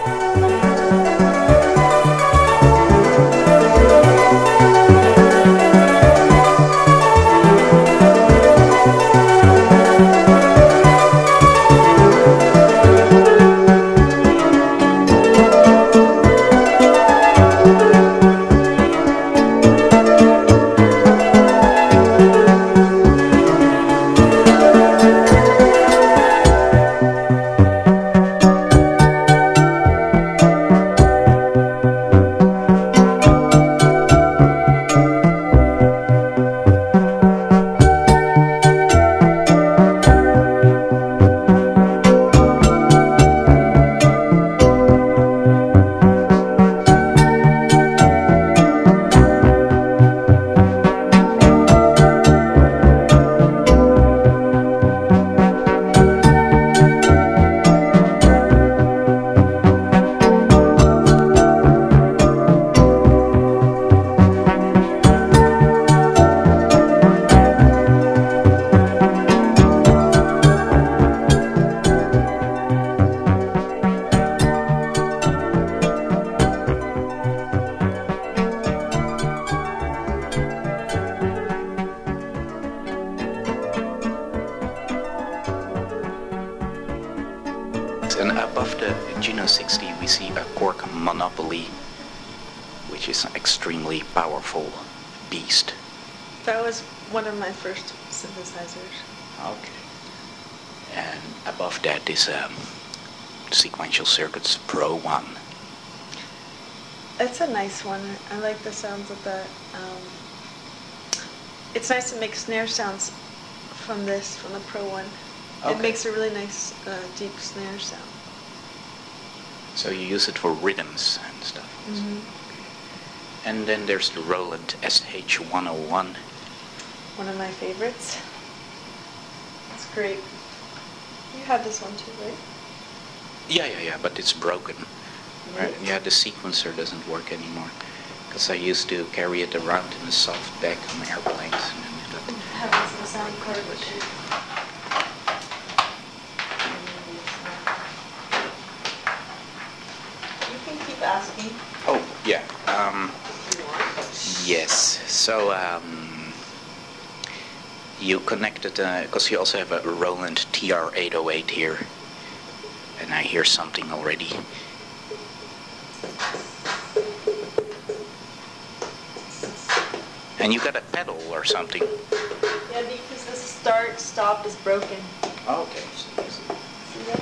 And above the Juno sixty we see a Korg Monopoly, which is an extremely powerful beast. That was one of my first synthesizers. Okay. And above that is um, Sequential Circuits Pro one. It's a nice one. I like the sounds of that. Um, it's nice to make snare sounds from this, from the Pro one. Okay. It makes a really nice uh, deep snare sound. So you use it for rhythms and stuff. Mm-hmm. And then there's the Roland S H one oh one. One of my favorites. It's great. You have this one too, right? Yeah, yeah, yeah, but it's broken. Right? Yeah, the sequencer doesn't work anymore. Because I used to carry it around in a soft bag on airplanes. And then it have this in a sound card. Asking. Oh, yeah. Um, yes. So, um, you connected, because uh, you also have a Roland T R eight oh eight here. And I hear something already. And you got a pedal or something. Yeah, because this start stop is broken. Oh, okay. See that?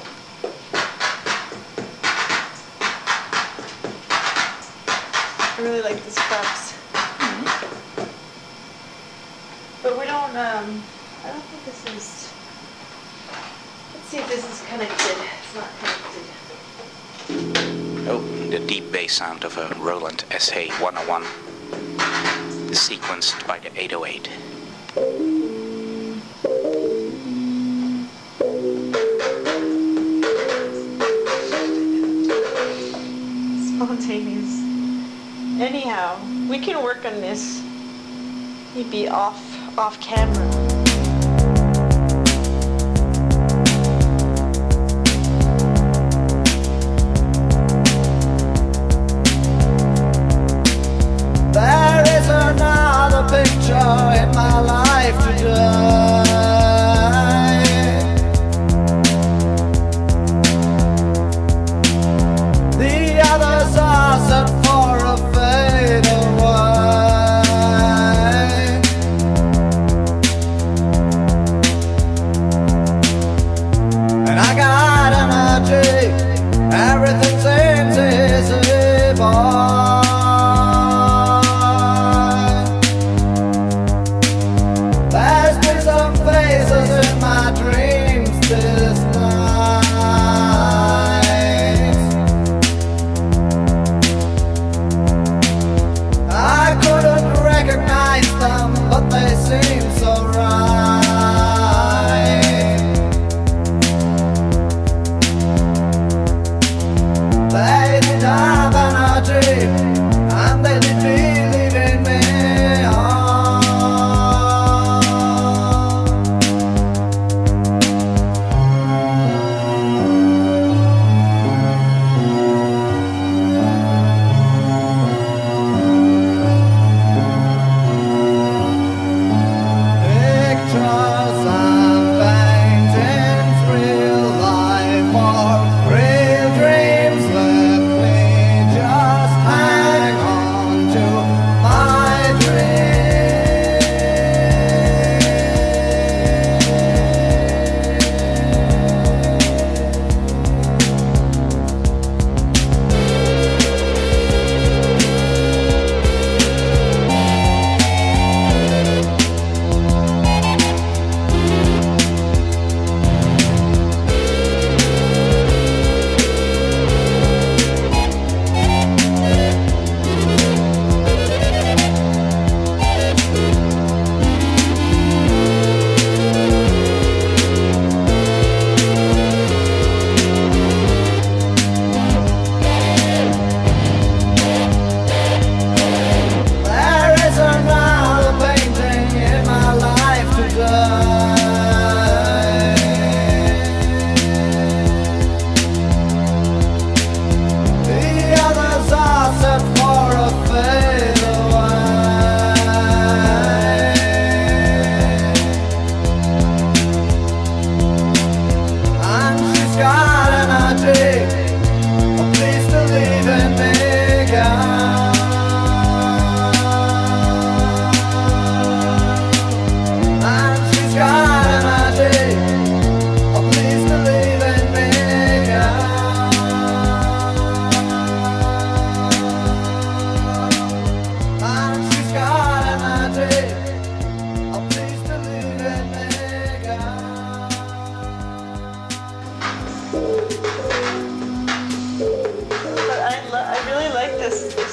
I really like this Phelps. Mm-hmm. But we don't, um, I don't think this is, let's see if this is connected. It's not connected. Oh, the deep bass sound of a Roland S H one oh one is sequenced by the eight oh eight. Spontaneous. Anyhow, we can work on this. You'd be off, off camera. There is another picture in my life today. The others are set for a fade away.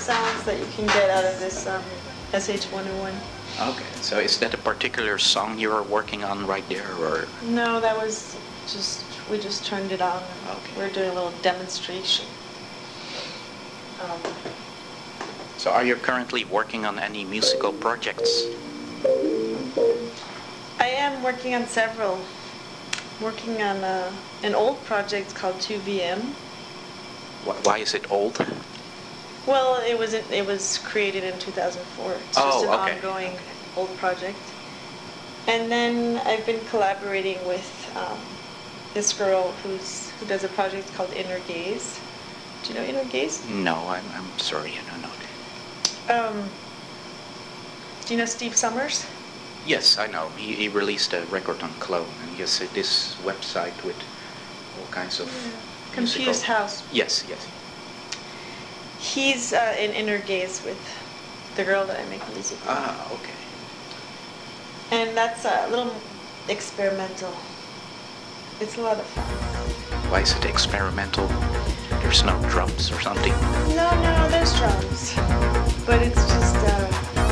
sounds that you can get out of this um, S H one oh one. Okay, so is that a particular song you're working on right there, or? No, that was just, we just turned it on. Okay. We're doing a little demonstration. Um, So are you currently working on any musical projects? I am working on several. Working on uh, an old project called two V M. Wh- Why is it old? Well, it was it was created in two thousand four. It's Oh, just an okay. ongoing old project. And then I've been collaborating with um, this girl who's who does a project called Inner Gaze. Do you know Inner Gaze? No, I'm, I'm sorry, I don't know. Um, do you know Steve Summers? Yes, I know. He, he released a record on Clone, and he has uh, this website with all kinds of Yeah. musical- Confused House. Yes, yes. He's uh, in Inner Gaze with the girl that I make music with. Ah, okay. And that's a little experimental. It's a lot of fun. Why is it experimental? There's no drums or something? No, no, there's drums. But it's just, uh...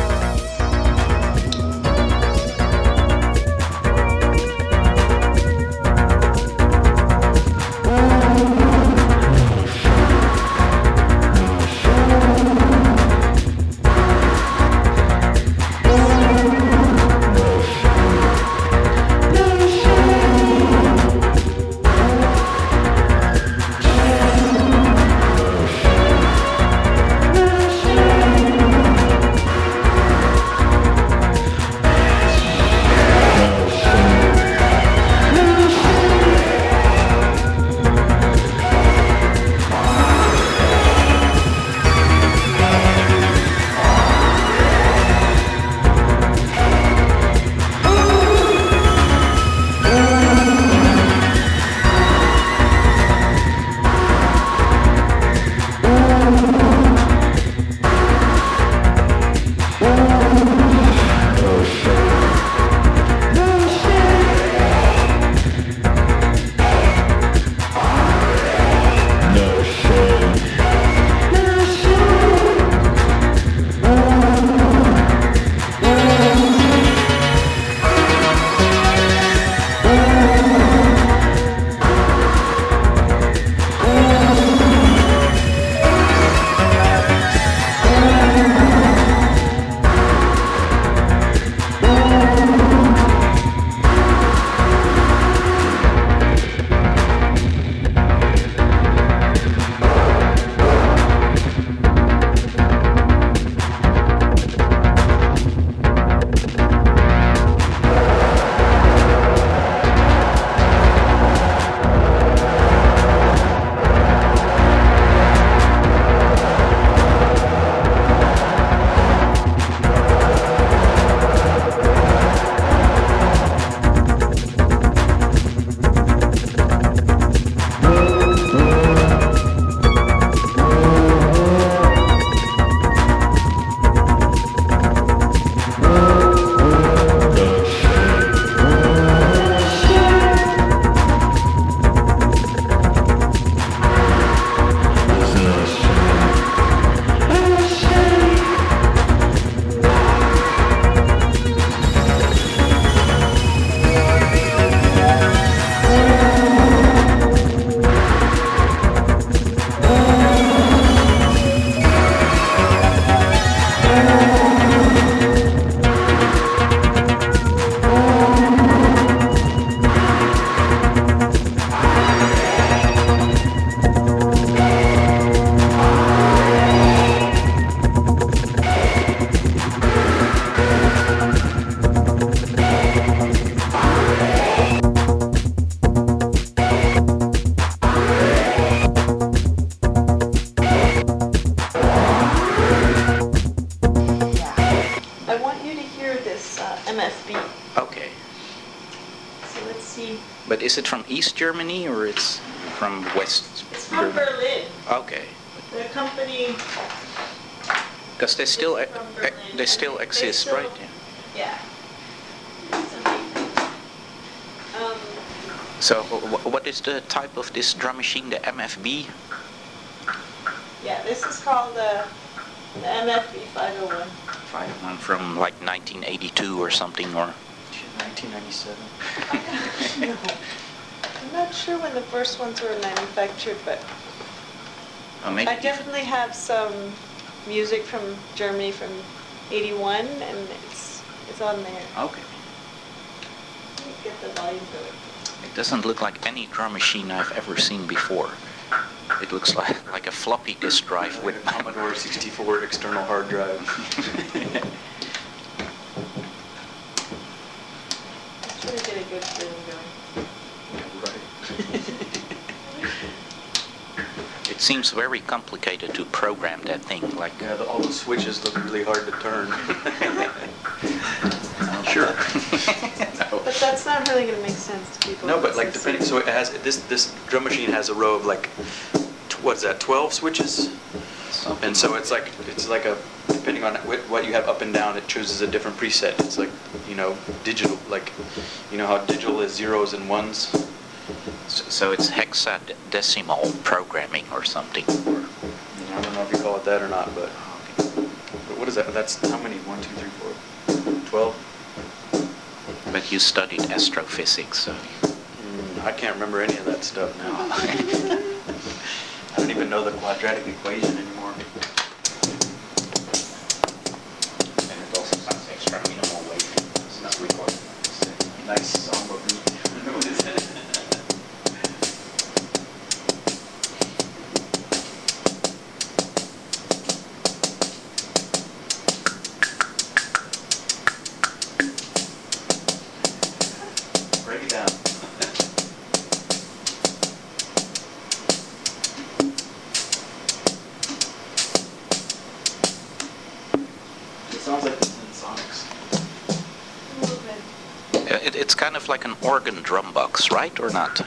But is it from East Germany or it's from West It's from Germany? Berlin. Okay. The company. Because they still is e- from e- Berlin. they still They exist, still- right? Yeah. It's amazing. Um, So wh- what is the type of this drum machine, the M F B? yeah, this is called the The M F B five oh one. five oh one from like nineteen eighty-two or something, or nineteen ninety-seven. No. I'm not sure when the first ones were manufactured, but oh, maybe I definitely have some music from Germany from eighty-one, and it's it's on there. Okay. Let me get the volume going. It doesn't look like any drum machine I've ever seen before. It looks like like a floppy disk drive with a Commodore sixty-four external hard drive. Let's try to get a good feeling going. Right. It seems very complicated to program that thing. Like yeah, the, all the switches look really hard to turn. Sure. No. But that's not really going to make sense to people. No, but like depending, so it has this this drum machine has a row of like, t- what's that? twelve switches, something. And so it's like it's like a depending on what, what you have up and down, it chooses a different preset. It's like you know digital, like you know how digital is zeros and ones. So, so it's hexadecimal programming or something. Or, I don't know if you call it that or not, but, but what is that? That's how many? One, two, three, four, twelve. But you studied astrophysics, so mm, I can't remember any of that stuff now. I don't even know the quadratic equation anymore. And it also sounds extra minimal wave. It's not recorded. Nice samba beat. What is it? Break it down. It sounds like this in Sonics. A little bit. Uh, it, it's kind of like an organ drum box, right, or not?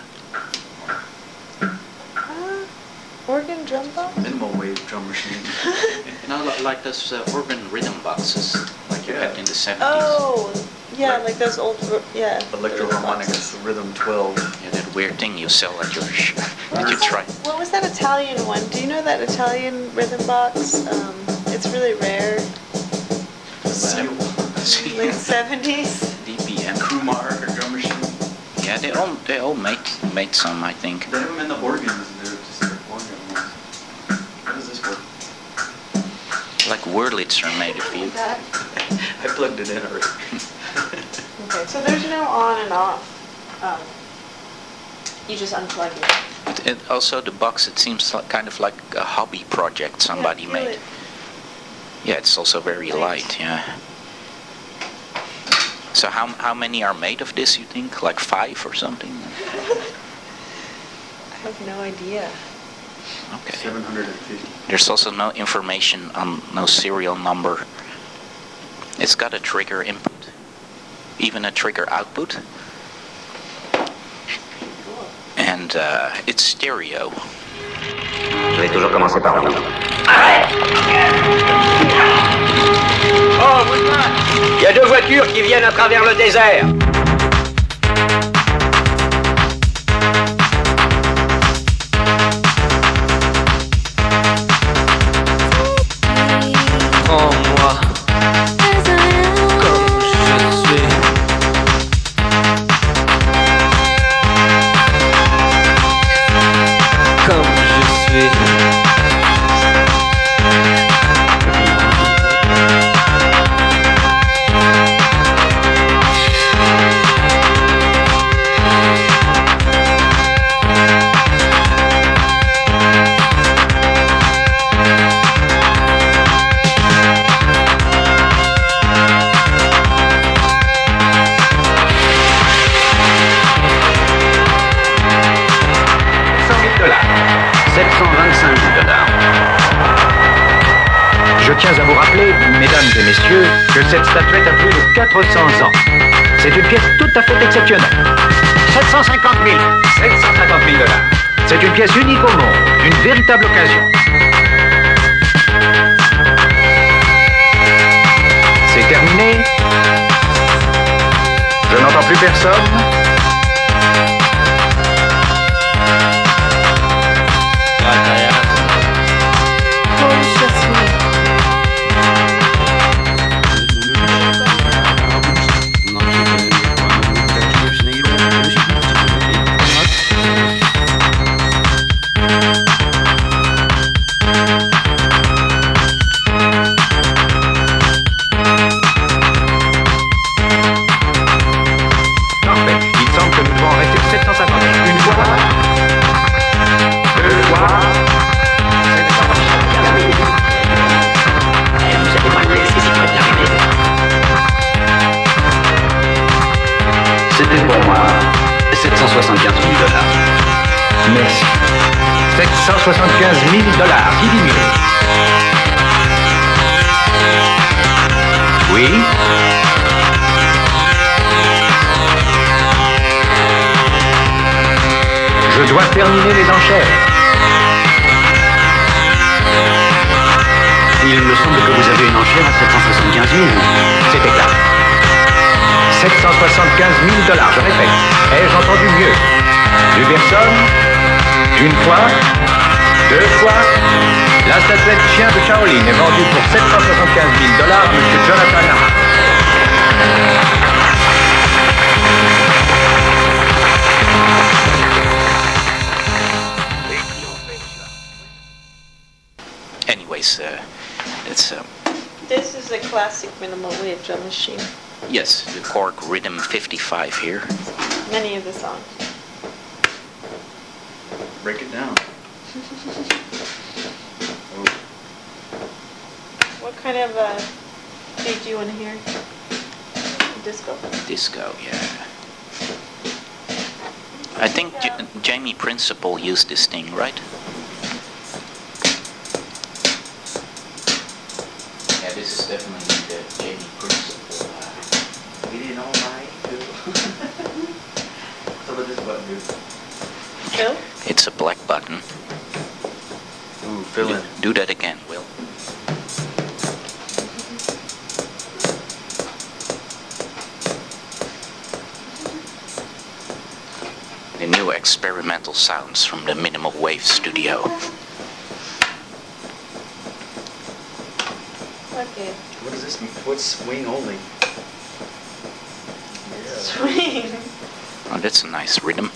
Uh, organ drum box? Minimal wave drum machine. No, li- like those uh, organ rhythm boxes, like you Yeah. had in the seventies. Oh, yeah, Like- like those old, yeah. Electroharmonicas, rhythm twelve. Yeah, that weird thing you sell at your sh- What that you was try. that- What was that Italian one? Do you know that Italian rhythm box? Um, it's really rare. Late seventies. D P M. Kumar drum machine. Yeah, they all they all made made some, I think. They have them in the organs. They're just their organ ones. What is this for? Like Wurlitzer made a few. That. I plugged it in already. Okay, so there's no on and off. Um, you just unplug it. It, it also the box. It seems like, kind of like a hobby project somebody Yeah, feel made. it. Yeah, it's also very Light. light. Yeah. So how how many are made of this? You think like five or something? I have no idea. Okay. seven hundred fifty. There's also no information on no serial number. It's got a trigger input, even a trigger output, and uh, it's stereo. Je vais toujours commencer par là. Oh, Woodman! Il y a deux voitures qui viennent à travers le désert. Prends-moi comme je suis. Comme je suis. cent mille dollars. sept cent vingt-cinq dollars. Je tiens à vous rappeler, mesdames et messieurs, que cette statuette a plus de quatre cents ans. C'est une pièce tout à fait exceptionnelle. sept cent cinquante mille. sept cent cinquante mille dollars. C'est une pièce unique au monde, une véritable occasion. C'est terminé. Je n'entends plus personne. Comme je suis. soixante-quinze mille dollars. Merci. sept cent soixante-quinze mille dollars. Qui dit mieux? Oui? Je dois terminer les enchères. Il me semble que vous avez une enchère à sept cent soixante-quinze mille. C'est exact. sept cent soixante-quinze mille dollars, je répète. Ai-je entendu mieux? Plus personne? Une fois? Deux fois? La statuette chien de Shaolin est vendue pour sept cent soixante-quinze mille dollars à M. Jonathan Hart. Anyways, uh, it's... Uh, this is a classic minimal wave drum machine. yes, the Korg Rhythm fifty-five here. Many of the songs. Break it down. What kind of uh, beat do you want to hear? Disco? Disco, yeah. I think J Jamie Principle used this thing, right? Yeah, this is definitely the Jamie Principle. Uh, We didn't know why. So what this button do? Phil? it's a black button. Ooh, fill do, in. do that again, Will. The new experimental sounds from the Minimal Wave Studio. Okay. What does this mean? What's swing only? Swing. Oh, that's a nice rhythm.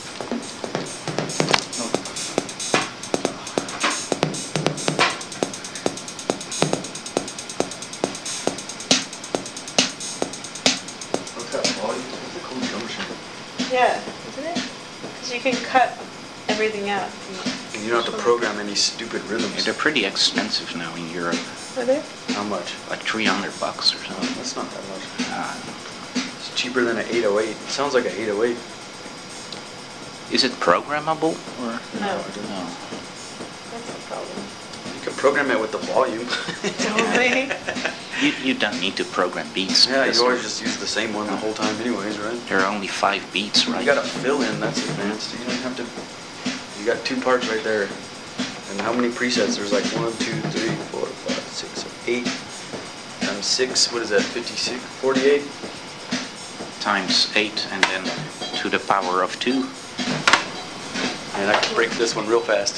Yeah, isn't it? Because you can cut everything out. And you don't have to program any stupid rhythms. Yeah, they're pretty expensive now in Europe. Are they? How much? Like three hundred bucks or something. That's not that much. Uh, It's cheaper than an eight oh eight. It sounds like an eight oh eight. is it programmable? Or? No. No. That's the problem. You can program it with the volume. Totally. You, you don't need to program beats. Yeah, because you always just use the same one the whole time anyways, right? there are only five beats, right? You gotta fill in, that's advanced. You don't have to, you got two parts right there. And how many presets? There's like one, two, three, four, five, six, eight. Times six, what is that, fifty-six, forty-eight? Times eight and then to the power of two. And I can break this one real fast.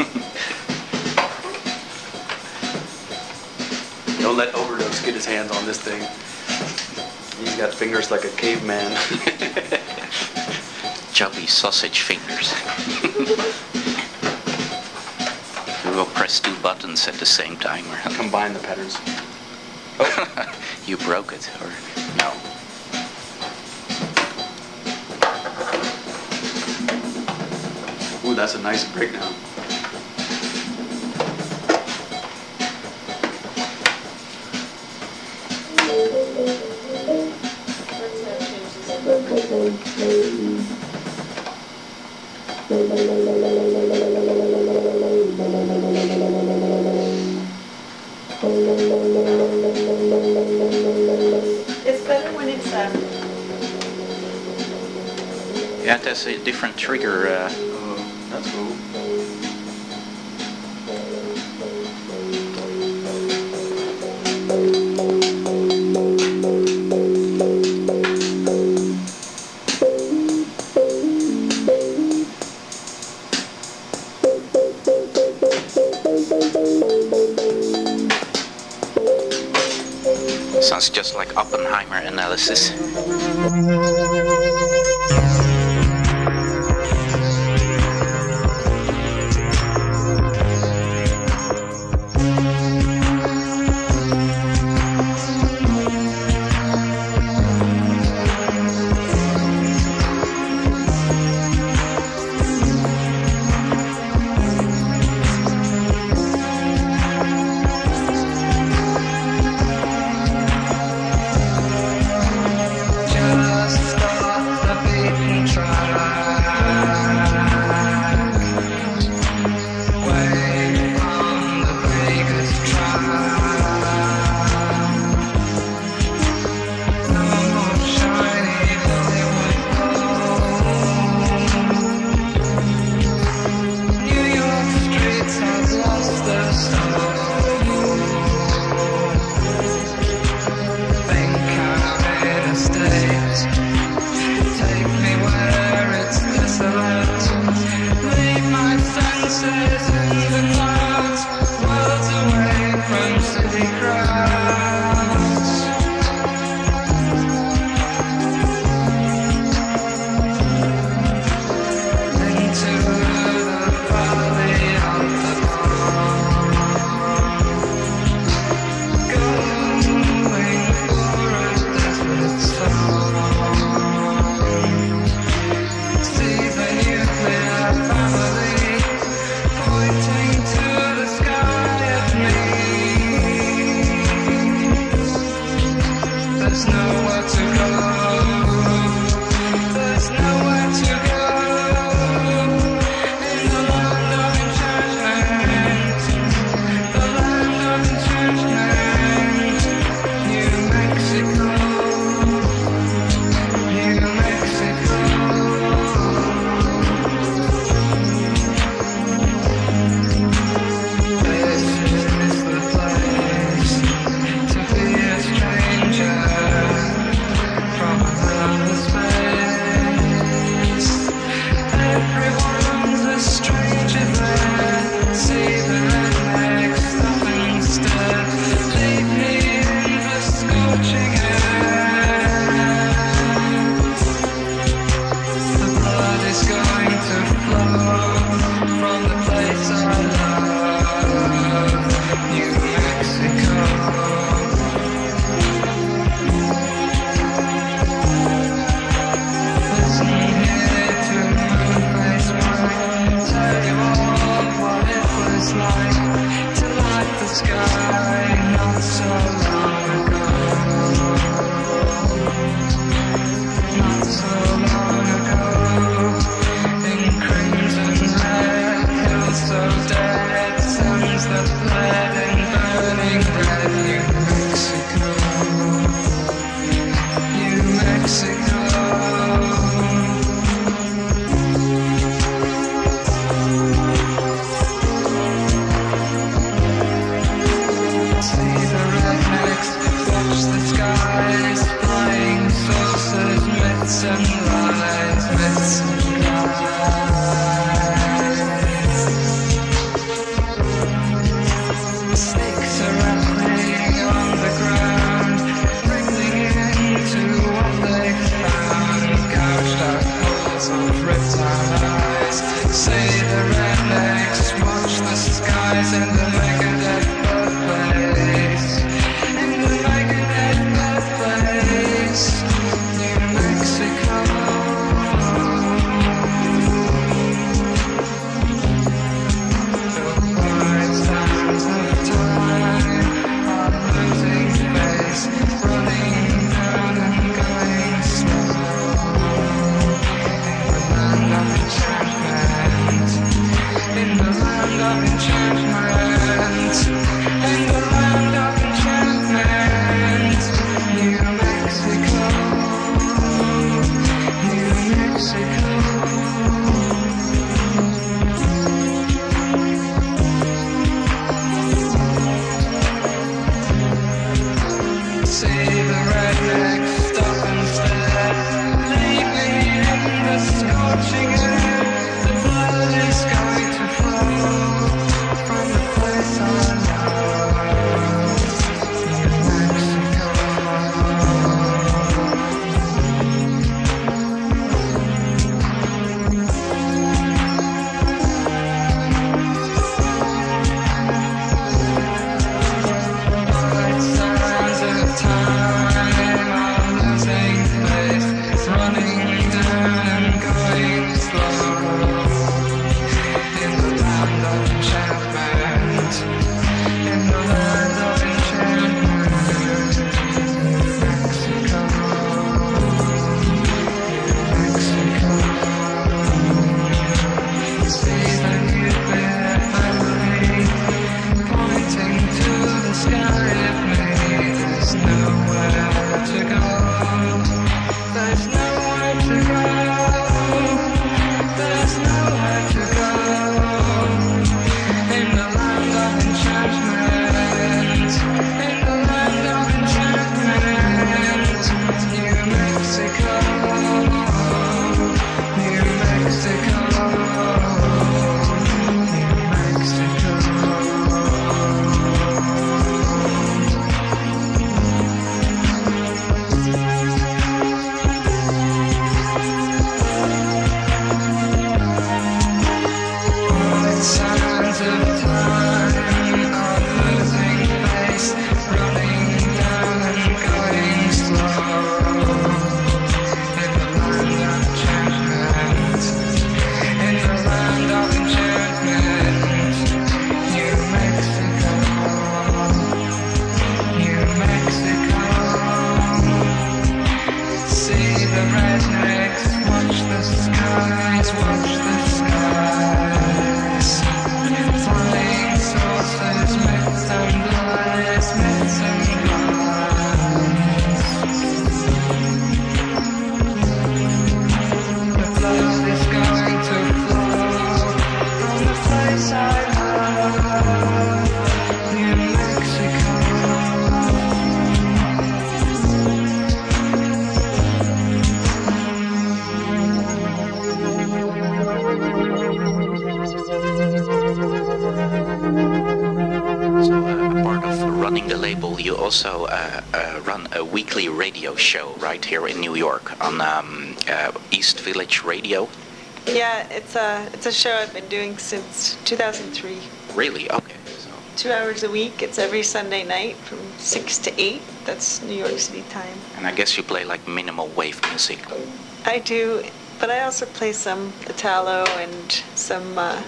Don't let Overdose get his hands on this thing. He's got fingers like a caveman. Chubby sausage fingers. We will press two buttons at the same time. Or Combine the patterns. oh. You broke it, or no? Ooh, that's a nice breakdown. It's better when it's uh, Yeah, it has a different trigger. Uh, Oh, that's cool. sounds just like Oppenheimer analysis. Just of reptile eyes. See the rednecks, watch the skies in the Megadeth birthplace. In the Megadeth birthplace, New Mexico. The quiet sands of time are losing face, running down and going slow. In the land of enchantment, in the land of enchantment, New Mexico, New Mexico. See the redneck stop and stare, leave me in the scorching air. The blood is going to flow from the place I love, New Mexico. Bright sands of time are losing place, running down and going slow. In the land of enchantment, in the land of enchantment, New Mexico, New Mexico. See the nuclear family pointing to the sky at me. There's nowhere to go. There's nowhere to go. There's nowhere to go. In the land of enchantment, in the land of enchantment, New Mexico, New Mexico, New Mexico. Bright sands of time are losing face, running down and going slow. In the land of enchantment, in the land of enchantment, New Mexico, New Mexico. See the rednecks, watch the skies, watch the skies. Flying saucers, myths and lies, myths and lies. The blood is going to flow from the place I love, New Mexico. So, uh, part of running the label, you also uh, uh, run a weekly radio show right here in New York on um, uh, East Village Radio. Yeah, it's a it's a show I've been doing since two thousand three. Really? Okay. So, Two hours a week. It's every Sunday night from six to eight. That's New York City time. and I guess you play like minimal wave music. I do, but I also play some Italo and some uh,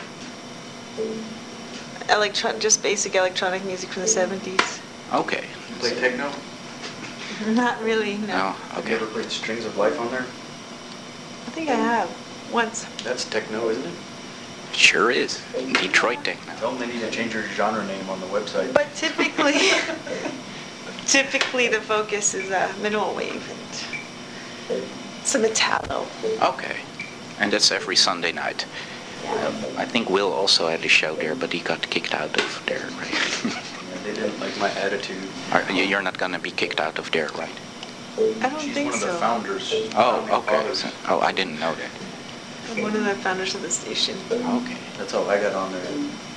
electron, just basic electronic music from the seventies. Okay. You play techno? Not really, no. No. Have you ever played Strings of Life on there? I think I have once. That's techno, isn't it? Sure is. Detroit techno. Tell them they need to change your genre name on the website. But typically, typically the focus is uh, minimal wave and some Italo. Okay. And that's every Sunday night. Um, I think Will also had a show there, but he got kicked out of there, right? Yeah, they didn't like my attitude. Are, you're not gonna be kicked out of there, right? I don't She's think one of so. the founders. Oh, founding okay. fathers. So- oh, I didn't know that. I'm one of the founders of the station. Okay. That's how I got on there.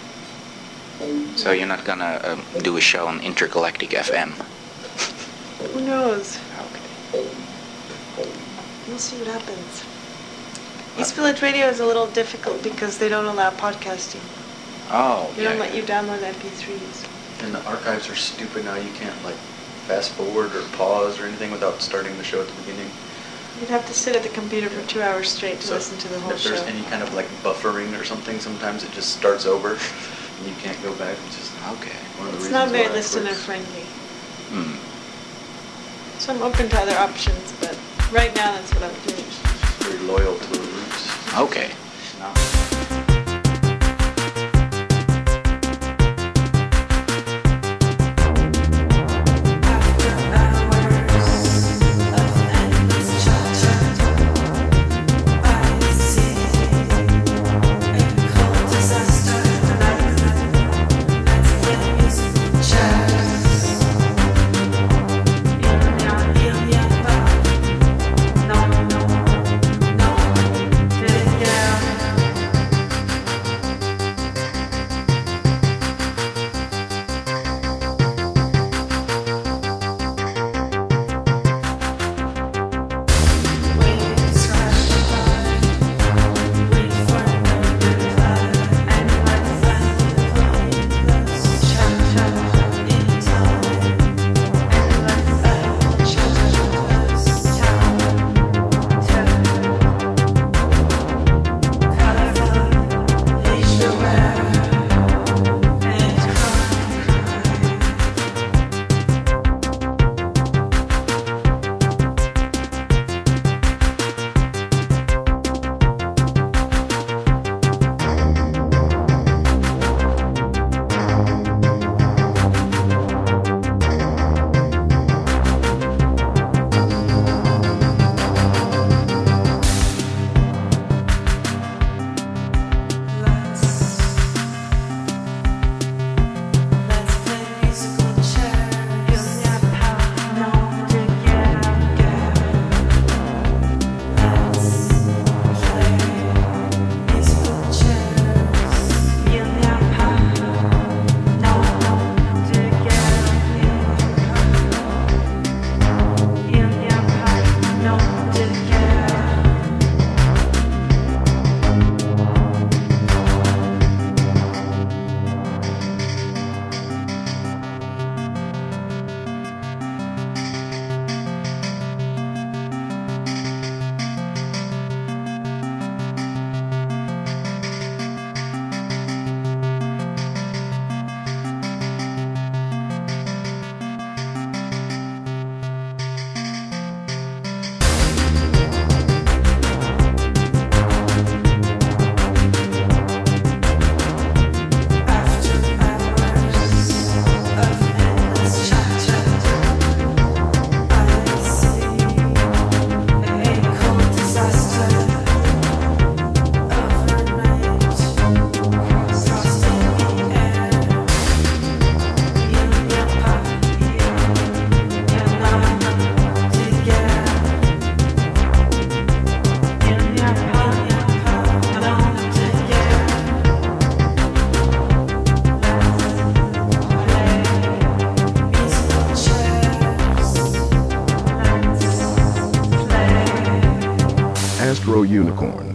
So you're not gonna um, do a show on Intergalactic F M? Who knows? Okay. We'll see what happens. East Village Radio is a little difficult because they don't allow podcasting. Oh, They yeah. don't let you download M P threes. And the archives are stupid now. You can't like fast forward or pause or anything without starting the show at the beginning. You'd have to sit at the computer for two hours straight to So listen to the whole if show. there's any kind of like buffering or something, sometimes it just starts over and you can't go back. It's just okay. One of the It's reasons not very why I listener quit. friendly. Hmm. So I'm open to other options, but right now that's what I'm doing. Very loyal to the roots. Okay. No. Astro Unicorn.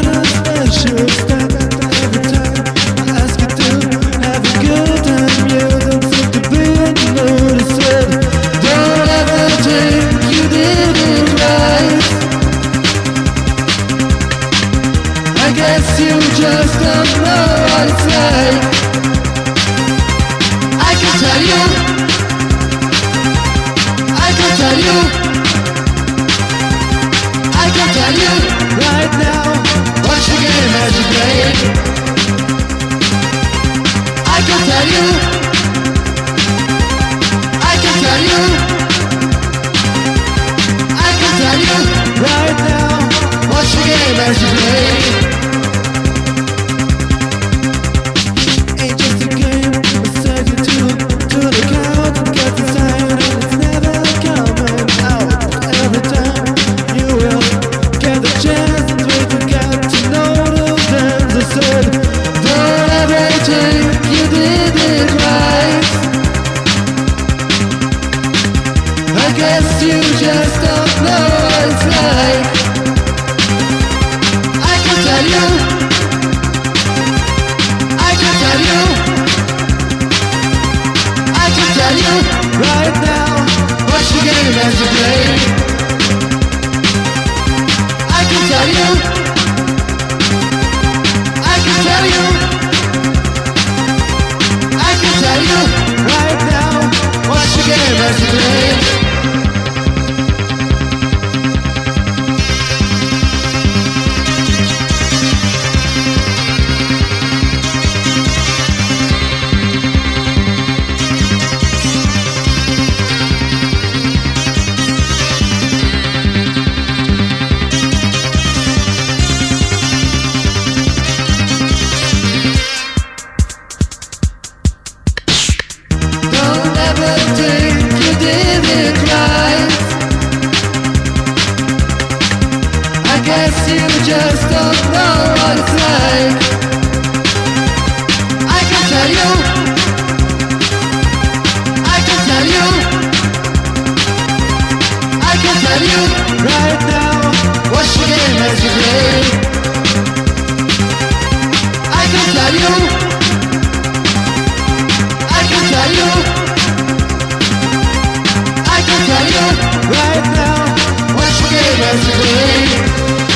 Every time I ask you to have a good time, you just don't know what it's like. I can tell you, I can tell you, I can tell you right now what you game as you play. I can tell you, I can tell you, I can tell you right now what you game as you play. Just don't know what it's like. I can tell you, I can tell you, I can tell you right now what you game as you play. I can tell you, I can tell you, I can tell you right now what you game as you play.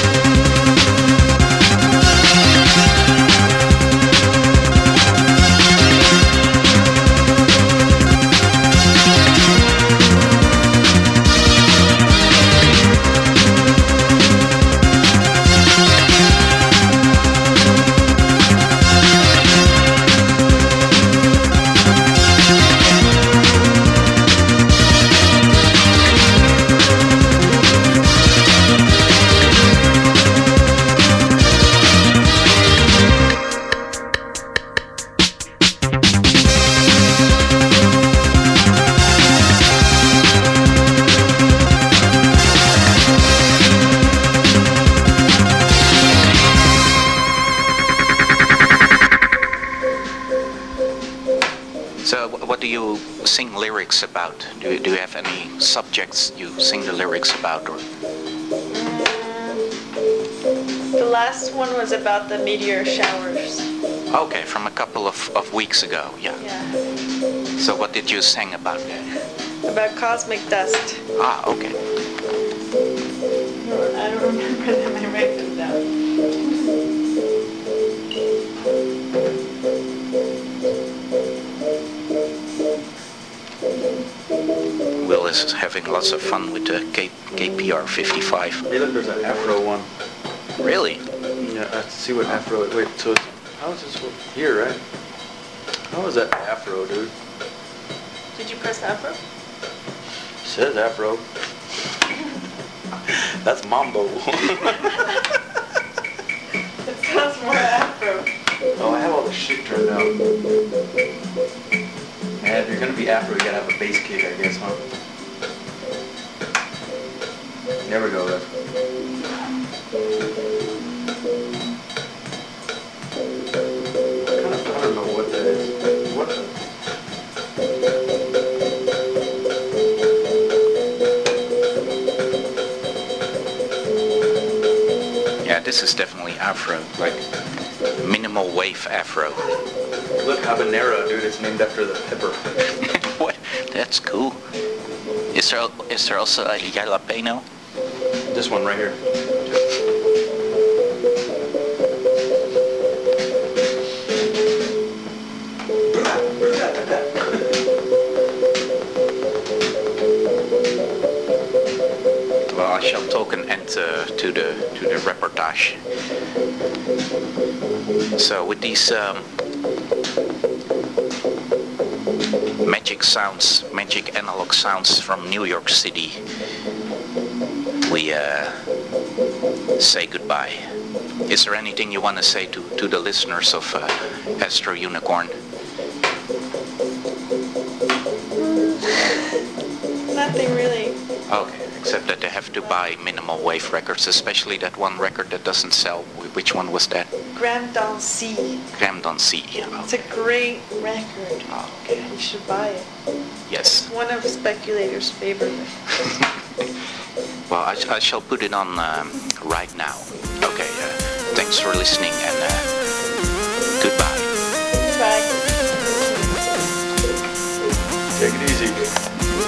Sing lyrics about? Do, do you have any subjects you sing the lyrics about? Or? The last one was about the meteor showers. Okay, from a couple of, of weeks ago, yeah. Yeah. So what did you sing about that? About cosmic dust. Ah, okay. I don't remember them, I write them down. Will is having lots of fun with the K- KPR fifty-five. Hey look, there's an Afro one. Really? Yeah, let's see what Afro, wait, so it's, how is this one? Here, right? How is that Afro, dude? Did you press Afro? It says Afro. That's Mambo. It sounds more Afro. Oh, I have all the shit turned out. Man, if you're gonna be Afro, you gotta have a bass kick, I guess, huh? There we go, then. I kind of, I don't know what that is. What the? Yeah, this is definitely Afro, like minimal wave Afro. Look, habanero, dude, it's named after the pepper. What? That's cool. Is there, is there also a jalapeno? This one right here. Well, I shall talk an end uh, to the to the reportage. So with these um, magic sounds, magic analog sounds from New York City, we uh, say goodbye. Is there anything you want to say to, to the listeners of uh, Astro Unicorn? Nothing really. Okay. except that they have to buy minimal wave records, especially that one record that doesn't sell. Which one was that? Graham Dancey. Graham Dancey. Yeah. It's a great record. Oh, okay. You should buy it. Yes. One of Speculator's favorite records. Well, I, I shall put it on um, right now. Okay, uh, thanks for listening and uh, goodbye. Goodbye. Take it easy.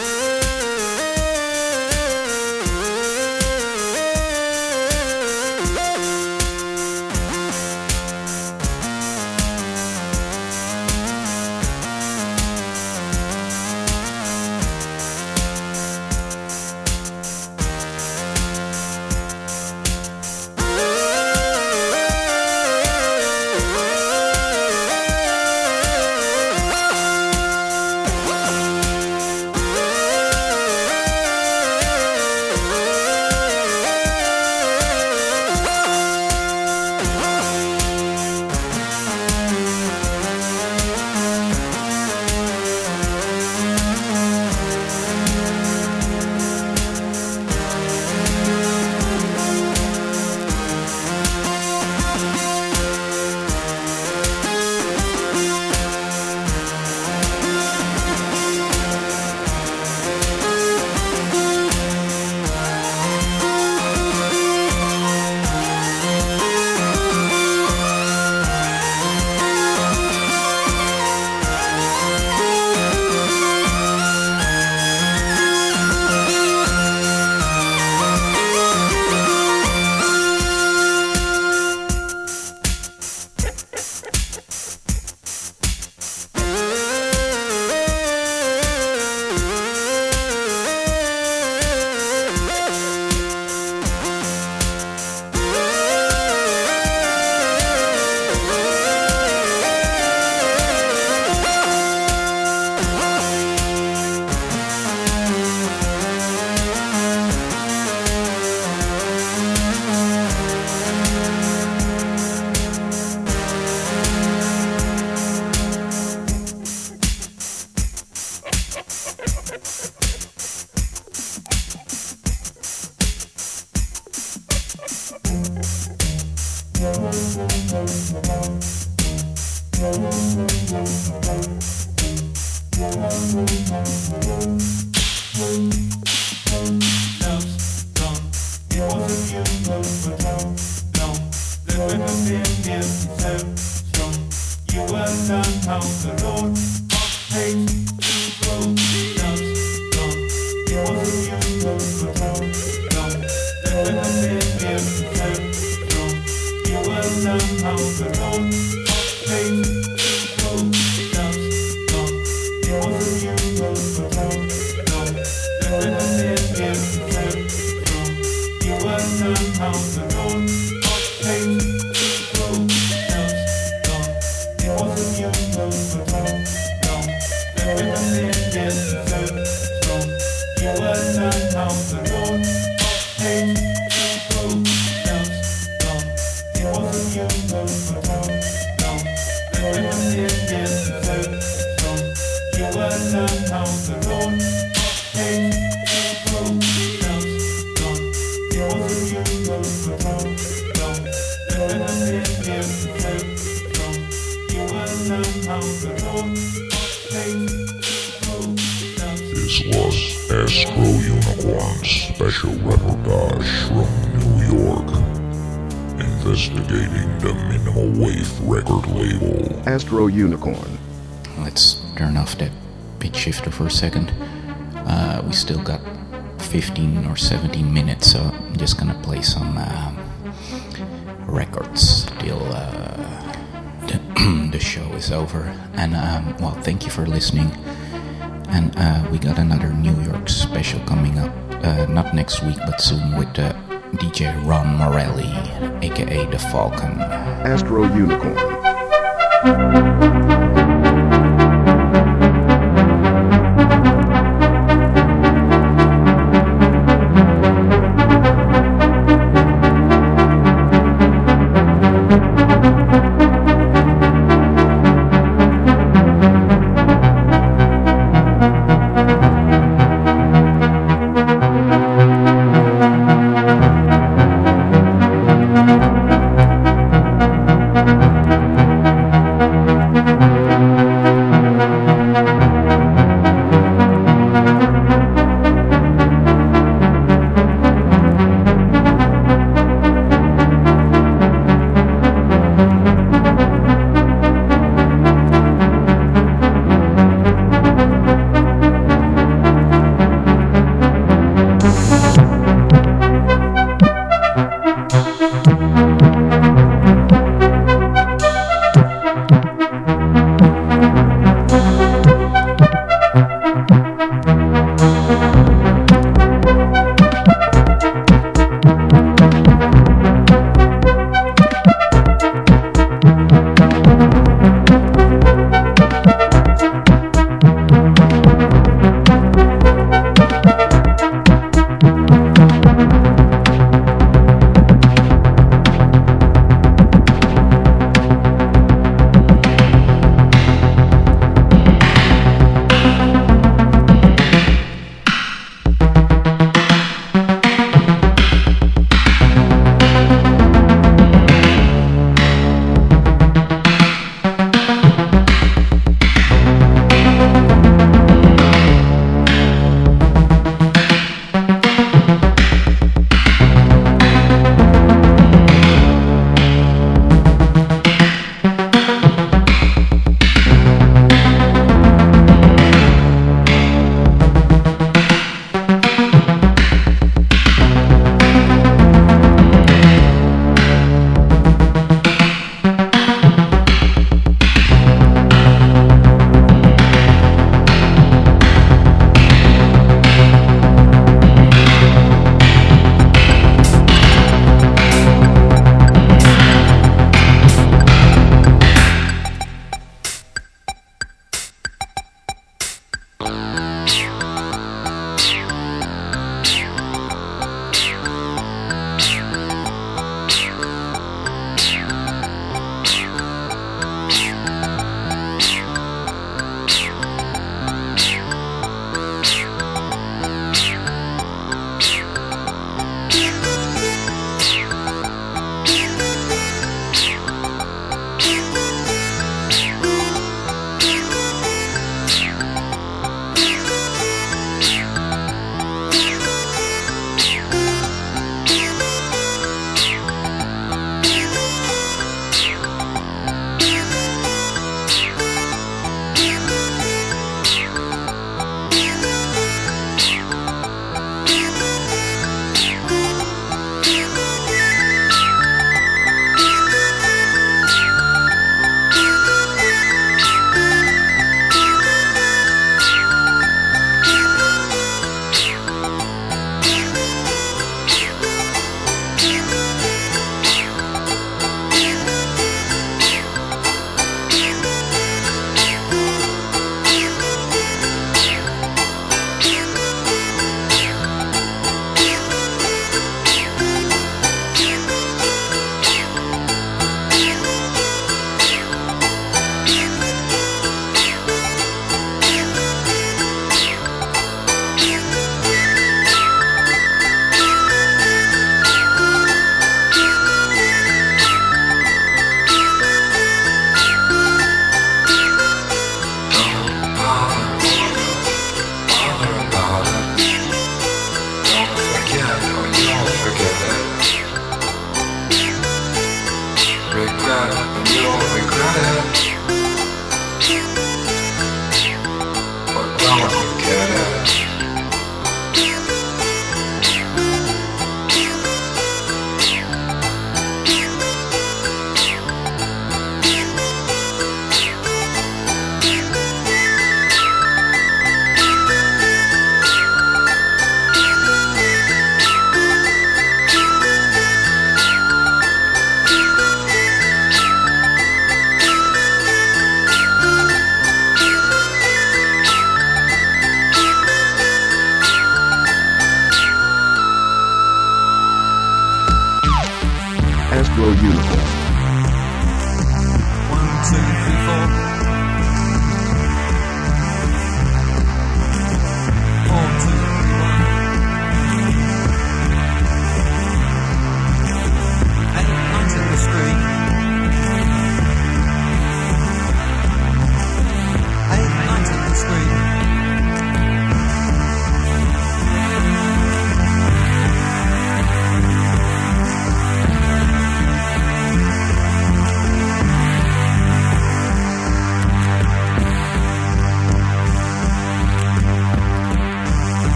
This was Astro Unicorn's special reportage from New York, investigating the minimal wave record label. Astro Unicorn. Let's turn off that pitch shifter for a second. Uh, we still got fifteen or seventeen minutes, so I'm just gonna play some uh, records till uh, the, the show is over. And um, well, thank you for listening. And uh, we got another New York special coming up, uh, not next week, but soon, with uh, D J Ron Morelli, aka The Falcon. Astro Unicorn.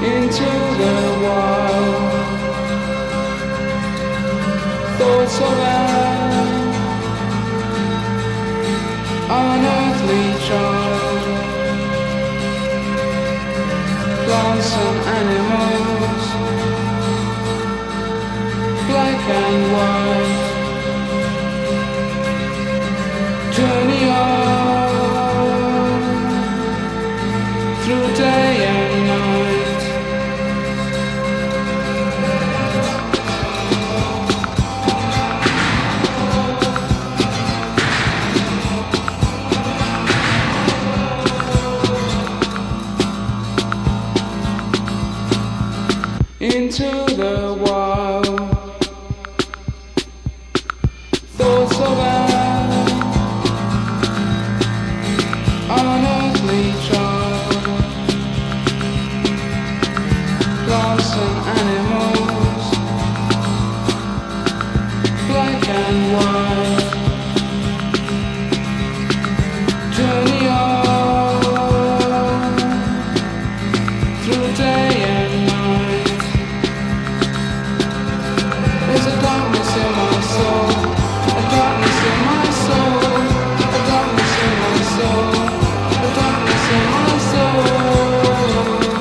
into the wild. Thoughts of an unearthly child. Plants and animals, black and white. Journey on through day and night. Into the wild. Thoughts of an unearthly child. Plants and animals, black and white. Journey on through day and night. There's a darkness in my soul, a darkness in my soul, a darkness in my soul, a darkness in my soul.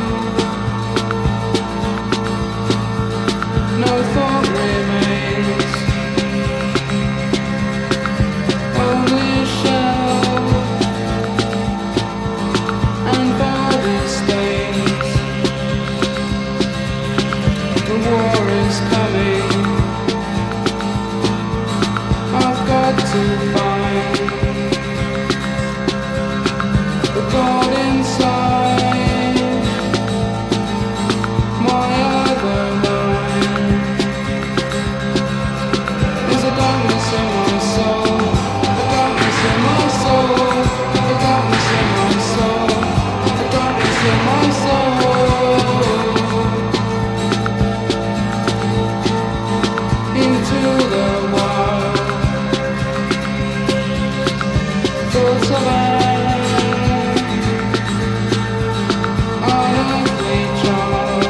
No thought remains, only a shell and body stains. The war is coming. I've got to find the God inside my other mind. There's a darkness in my soul, a darkness in my soul, a darkness in my soul, a darkness in my soul. Into the wild. Thoughts of an unearthly child.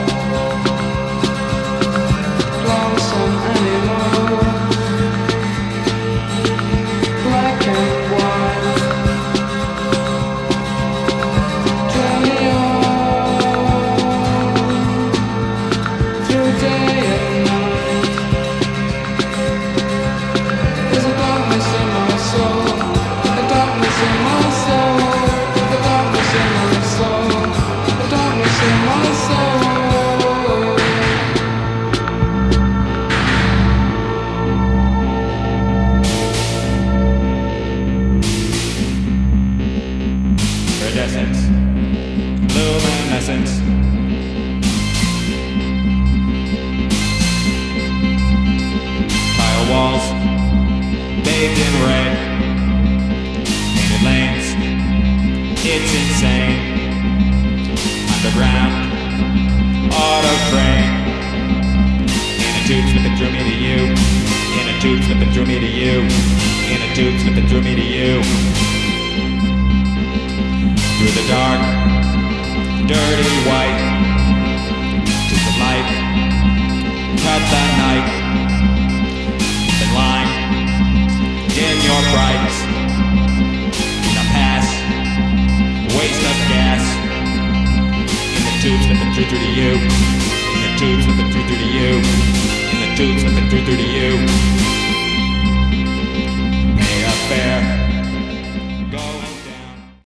Plants and animals, black and white. Journey on through day and night. There's a darkness in my soul, a darkness in my soul, a darkness in my soul, a darkness in my soul. Iridescence, luminescence. Tile walls, bathed in red. Painted lanes, it's insane. Underground, auto train. In a tube slipping through me to you. In a tube slipping through me to you. In a tube slipping through me to you. Through the dark, dirty white. To the light, cut the night. The line, dim your brights. In a pass, waste of gas. In the tube slipping through through to you. In the tube slipping through through to you. In the tube slipping through through to you.